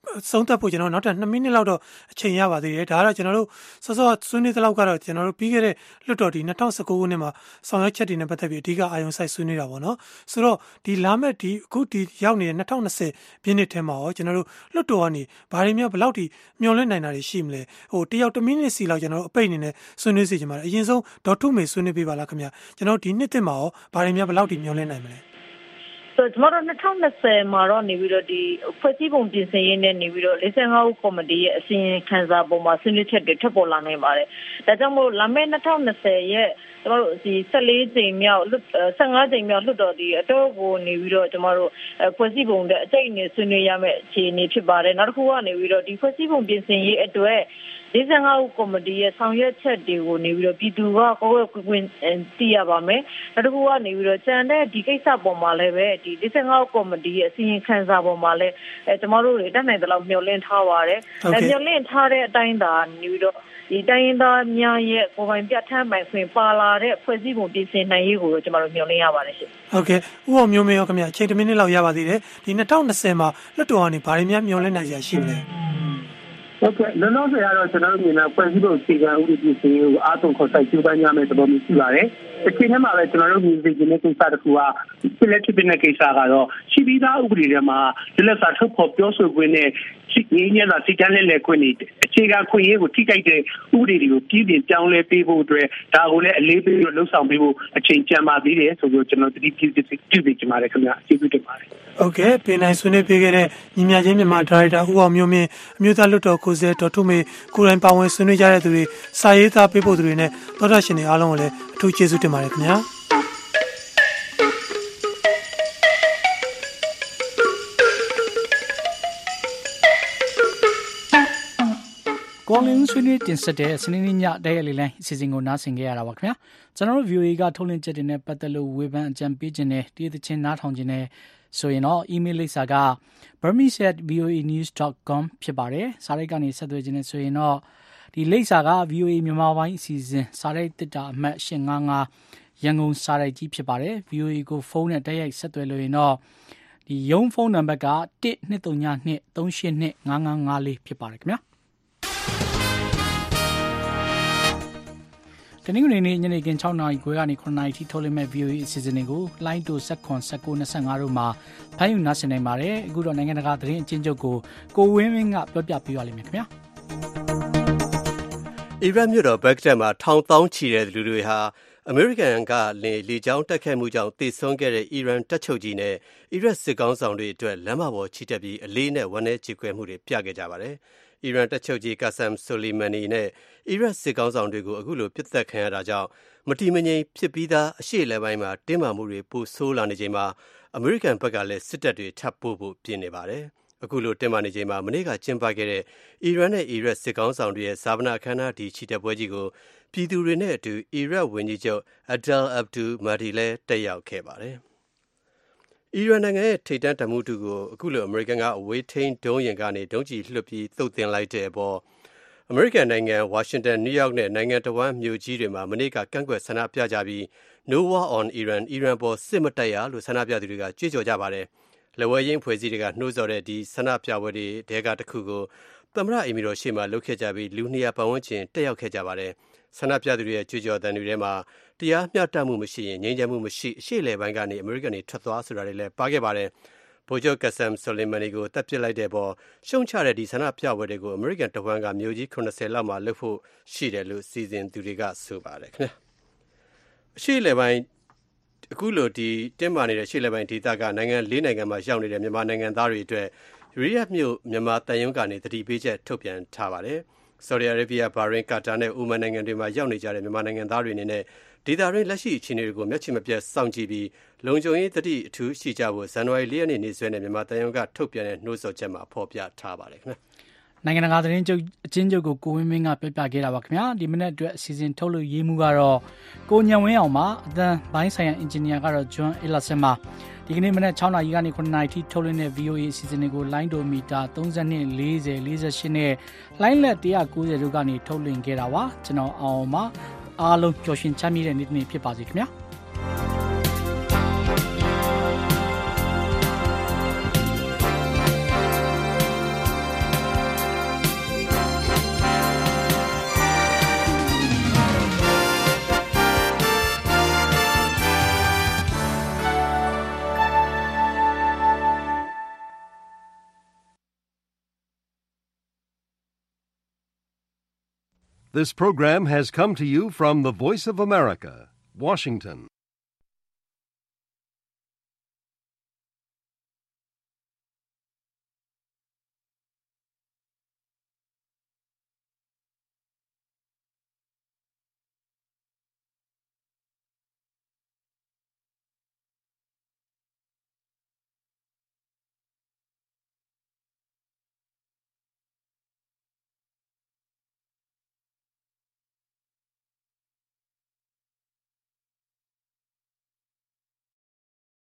ဆုံးသက်ဖို့ကျွန်တော်နောက်ထပ်နှစ်မိနစ်လောက်တော့အချိန်ရပါသေးတယ်ဒါကတော့ကျွန်တော်တို့စောစောဆွေးနွေးတဲ့လောက်ကတော့ကျွန်တော်တို့ပြီးခဲ့တဲ့လွှတ်တော်ဒီ၂၀၁၉ခုနှစ်မှာဆောင်ရွက်ချက်တွေနဲ့ပတ်သက်ပြီးအဓိကအာရုံစိုက်ဆွေးနွေးတာပေါ့နော်ဆိုတော့ဒီလာမဲ့ဒီအခုဒီရောက်နေတဲ့၂၀၂၀ပြည့်နှစ်ထဲမှာရောကျွန်တော်တို့လွှတ်တော်ကနေဘာတွေများဘယ်လောက်ထိမျှော်လင့်နိုင်တာတွေရှိမလဲဟိုတယောက်တစ်မိနစ်စီလောက်ကျွန်တော်တို့အပိတ်အနေနဲ့ဆွေးနွေးစီချင်ပါတယ်အရင်ဆုံးဒေါ်ထုမေဆွေးနွေးပေးပါလားခင်ဗျာကျွန်တော်တို့ဒီနှစ်သစ်မှာရောဘာတွေများဘယ်လောက်ထိမျှော်လင့်နိုင်မလဲဆိုတော့ကျွန်တော်တို့၂၀၂၀မှာတော့နေပြီးတော့ဒီဖွဲ့စည်းပုံပြင်ဆင်ရေးနဲ့နေပြီးတော့၄၅ဦးကော်မတီရဲ့အစီရင်ခံစာပုံမှာဆွေးနွေးချက်တွေထပ်ပေါ်လာနိုင်ပါတယ်။ဒါကြောင့်မို့လာမယ့်၂၀၂၀ရဲ့ကျွန်တော်တို့ဒီ၁၄ကြိမ်မြောက်၁၅ကြိမ်မြောက်လွှတ်တော်ဒီအတော့ကိုနေပြီးတော့ကျွန်တော်တို့ဖွဲ့စည်းပုံတဲ့အကျိတ်နဲ့ဆွေးနွေးရမယ့်အခြေအနေဖြစ်ပါတယ်။နောက်တစ်ခုကနေပြီးတော့ဒီဖွဲ့စည်းပုံပြင်ဆင်ရေးအတွက်၄၅ဦးကော်မတီရဲ့ဆောင်ရွက်ချက်တွေကိုနေပြီးတော့ပြည်သူကကိုယ်ကိုယ်ကွင်းသိရပါမယ်။နောက်တစ်ခုကနေပြီးတော့ကျန်တဲ့ဒီကိစ္စပေါ်မှာလည်းပဲဒီ၄၅ဦးကော်မတီရဲ့အစီရင်ခံစာပေါ်မှာလည်းအဲကျွန်တော်တို့တွေတက်နိုင်တဲ့လောက်မျှော်လင့်ထားပါတယ်။အဲမျှော်လင့်ထားတဲ့အတိုင်းသာနေပြီးတော့ဒီတိုင်းရင်းသားများရဲ့ကိုယ်ပိုင်ပြဋ္ဌာန်းပိုင်ခွင့်ပါလာတဲ့ဖွဲ့စည်းပုံပြင်ဆင်နိုင်ရေးကိုကျွန်တော်တို့မျှော်လင့်ရပါတယ်ရှင်။ဟုတ်ကဲ့ဥအောင်မျိုးမင်းရောခင်ဗျာအချိန်တစ်မိနစ်လောက်ရပါသေးတယ်။ဒီ၂၀၂၀မှာလွှတ်တော်ကနေဘာတွေများမျှော်လင့်နိုင်ကြရှိမလဲ။ Okay လောလောဆယ်ကတော့ကျွန်တော်တို့မြင်တာဖွဲ့စည်းပုံအခြေခံဥပဒေပြင်ဆင်ရေးကိုအားသွန်ခေါ်စိုက်ကြိုးပမ်းရမယ့်သဘောမျိုးရှိပါတယ်။ဒီချိန်မှာလည်းကျွန်တော်တို့မြင်သိခြင်းတဲ့ကိစ္စတစ်ခုကပြလက်ဖြစ်တဲ့ကိစ္စကတော့ရှိပြီးသားဥပဒေတွေမှာဒီလက်စာထုတ်ဖော်ပြောဆိုခွင့်နဲ့ရှိငင်းရတာစိတ်တမ်းလဲလဲခွင့်နေအခြေခံခွင့်ရေးကိုထိခိုက်တဲ့ဥပဒေတွေကိုပြည်ပြင်ပြောင်းလဲပေးဖို့အတွက်ဒါကိုလည်းအလေးပေးလို့လှုံ့ဆော်ပေးဖို့အချိန်ကြံပါသေးတယ်ဆိုပြီးကျွန်တော်တတိပြုပြုပြုကြပါတယ်ခင်ဗျာကျေးဇူးတင်ပါတယ်โอเคပြင်နိုင်ဆွေးနွေးပေးခဲ့တဲ့ညီမချင်းမြန်မာဒါရိုက်တာဦးအောင်မျိုးမင်းအမျိုးသားလွှတ်တော်ကိုယ်စားဒေါ်ထုမေကိုရိုင်းပါဝင်ဆွေးနွေးကြတဲ့သူတွေစာရေးသားပေးဖို့သူတွေနဲ့သောတာရှင်တွေအားလုံးကိုလည်းအထူးကျေးဇူးတင်ပါတယ်ခင်ဗျာကောင်းလင်းဆွေးနွေးတင်ဆက်တဲ့စနေနေ့ညတိုက်ရိုက်လေးလိုင်းအစီအစဉ်ကိုနားဆင်ကြရတာပါခင်ဗျာကျွန်တော်တို့ ဗီအိုအေ ကထုတ်လွှင့်ချက်တွေနဲ့ပတ်သက်လို့ဝေဖန်အကြံပေးခြင်းနဲ့တည်သချင်းနားထောင်ခြင်းနဲ့ဆိုရင်တော့ email လိပ်စာက burmese at v o a news dot com ဖြစ်ပါတယ်စာရိုက်ကနေဆက်သွယ်ခြင်းနဲ့ဆိုရင်တော့ဒီလိပ်စာက ဗီအိုအေ မြန်မာပိုင်းအစီအစဉ်စာရိုက်တစ်တာအမှတ်၈၅၅ရန်ကုန်စာရိုက်ကြီးဖြစ်ပါတယ် ဗီအိုအေ ကိုဖုန်းနဲ့တိုက်ရိုက်ဆက်သွယ်လို့ရင်တော့ဒီရုံးဖုန်းနံပါတ်က၁၂၃ည၂၃၈၂၅၅၅၄ဖြစ်ပါတယ်ခင်ဗျာတနင်္ဂနွေနေ့ညနေခင်း၆နာရီခွဲကနေ၇နာရီထိထုတ်လွှင့်မဲ့ ဗီအိုအေ အစီအစဉ်တွေကိုလိုင်းတို၁၇ ၁၉ ၂၅တို့မှာဖမ်းယူနားဆင်နိုင်ပါတယ်အခုတော့နိုင်ငံတကာသတင်းအကျဉ်းချုပ်ကိုကိုဝင်းဝင်းကပြောပြပေးပါလိမ့်မယ်ခင်ဗျာအီရတ်မြို့တော်ဘဂ္ဂဒက်မှာထောင်သောင်းချီတဲ့လူတွေဟာအမေရိကန်ကလေလေကြောင်းတိုက်ခိုက်မှုကြောင့်သေဆုံးခဲ့တဲ့အီရန်တပ်ချုပ်ကြီးနဲ့အီရတ်စစ်ကောင်းဆောင်တွေအတွက်လမ်းမပေါ်ချီတက်ပြီးအလေးနဲ့ဝမ်းနည်းကြေကွဲမှုတွေပြခဲ့ကြပါတယ်အီရန်တပ်ချုပ်ကြီးကာဆမ်ဆိုလီမန်နီနဲ့အီရတ်စစ်ကောင်းဆောင်တွေကိုအခုလိုပြစ်သက်ခံရတာကြောင့်မတည်မငြိမ်ဖြစ်ပြီးသားအရှေ့အလယ်ပိုင်းမှာတင်းမာမှုတွေပိုဆိုးလာနေချိန်မှာအမေရိကန်ဘက်ကလည်းစစ်တပ်တွေထပ်ပို့ဖို့ပြင်နေပါတယ်အခုလိုတင်းမာနေချိန်မှာမနေ့ကကျင်းပခဲ့တဲ့အီရန်နဲ့အီရတ်စစ်ကောင်းဆောင်တွေရဲ့ဇာဗနာအခမ်းအနားဒီချီတက်ပွဲကြီးကိုပြည်သူတွေနဲ့အတူအီရတ်ဝန်ကြီးချုပ်အဒယ်အဗ်ဒူမာဒီလည်းတက်ရောက်ခဲ့ပါတယ်အီရန်နိုင်ငံရဲ့ထိပ်တန်းတပ်မှူးတူကိုအခုလိုအမေရိကန်ကအဝေးထိန်းဒုံးယာဉ်ကနေဒုံးကျည်လွှတ်ပြီးသုတ်သင်လိုက်တဲ့အပေါ်အမေရိကန်နိုင်ငံဝါရှင်တန်နယူးယောက်နဲ့နိုင်ငံတော်ဝန်မြို့ကြီးတွေမှာမနေ့ကကန့်ကွက်ဆန္ဒပြကြပြီး No War on Iran အီရန်ပေါ်စစ်မတိုက်ရလို့ဆန္ဒပြသူတွေကကြွေးကြော်ကြပါတယ်လက်ဝဲရင်းဖွဲ့စည်းတွေကနှိုးဆော်တဲ့ဒီဆန္ဒပြပွဲတွေတဲကတစ်ခုကိုသမ္မတအီမီတော်ရှေ့မှာလုပ်ခဲ့ကြပြီးလူနေရာပတ်ဝန်းကျင်တက်ရောက်ခဲ့ကြပါတယ်ဆန္ဒပြသူတွေရဲ့ကြွေးကြော်သံတွေထဲမှာတရားမျှတမှုမရှိရင်ငြိမ်းချမ်းမှုမရှိအရှေ့လေပိုင်းကနေအမေရိကန်တွေထွက်သွားဆိုတာတွေလည်းပါခဲ့ပါတယ်ဗိုလ်ချုပ်ကဆမ်ဆိုလီမန်နီကိုတပ်ပစ်လိုက်တဲ့ပေါ်ရှုံချတဲ့ဒီဆန္ဒပြပွဲတွေကိုအမေရိကန်တဝန်းကမြို့ကြီး၇၀လောက်မှာလုပ်ဖို့ရှိတယ်လို့စီစဉ်သူတွေကဆိုပါတယ်ခင်ဗျာအရှေ့လေပိုင်းအခုလိုဒီတင်းမာနေတဲ့ရှေ့လေပိုင်းဒေသကနိုင်ငံလေးနိုင်ငံမှာရောက်နေတဲ့မြန်မာနိုင်ငံသားတွေအတွက်ရီယက်မြို့မြန်မာတန်ယုံကနေတတိပေးချက်ထုတ်ပြန်ထားပါတယ်ဆော်ဒီအာရေဗျဘာရိန်းကာတာနဲ့အိုမန်နိုင်ငံတွေမှာရောက်နေကြတဲ့မြန်မာနိုင်ငံသားတွေအနေနဲ့ဒေသတွင်းလက်ရှိအခြေအနေတွေကိုမျက်ခြေမပြတ်စောင့်ကြည့်ပြီးလုံခြုံရေးတတိအထူးရှိကြဖို့ဇန်နဝါရီလရက်နေ့နေ့စွဲနဲ့မြန်မာတန်ယုံကထုတ်ပြန်တဲ့နှိုးဆော်ချက်မှာဖော်ပြထားပါတယ်ခင်ဗျာနိုင်ငံတကာသတင်းချုပ်အချင်းချုပ်ကိုကိုဝင်းမင်းကပြောပြခဲ့တာပါခင်ဗျာဒီမနေ့အတွက်အစီအစဉ်ထုတ်လို့ရေးမှုကတော့ကိုညံဝင်းအောင်ပါအသံဘိုင်းဆိုင်ရာအင်ဂျင်နီယာကတော့ဂျွန်အီလာဆန်ပါဒီကနေ့မနေ့၆နာရီကနေ၇နာရီထိထုတ်လွှင့်တဲ့ ဗီအိုအေ အစီအစဉ်တွေကိုလိုင်းဒိုမီတာ၃၂ ၄၀ ၄၈နဲ့လိုင်းလက်၁၉၀တို့ကနေထုတ်လွှင့်ခဲ့တာပါကျွန်တော်အောင်ပါအားလုံးပျော်ရွှင်ချမ်းမြေ့တဲ့နေ့တစ်နေ့ဖြစ်ပါစေခင်ဗျာ This program has come to you from the Voice of America, Washington.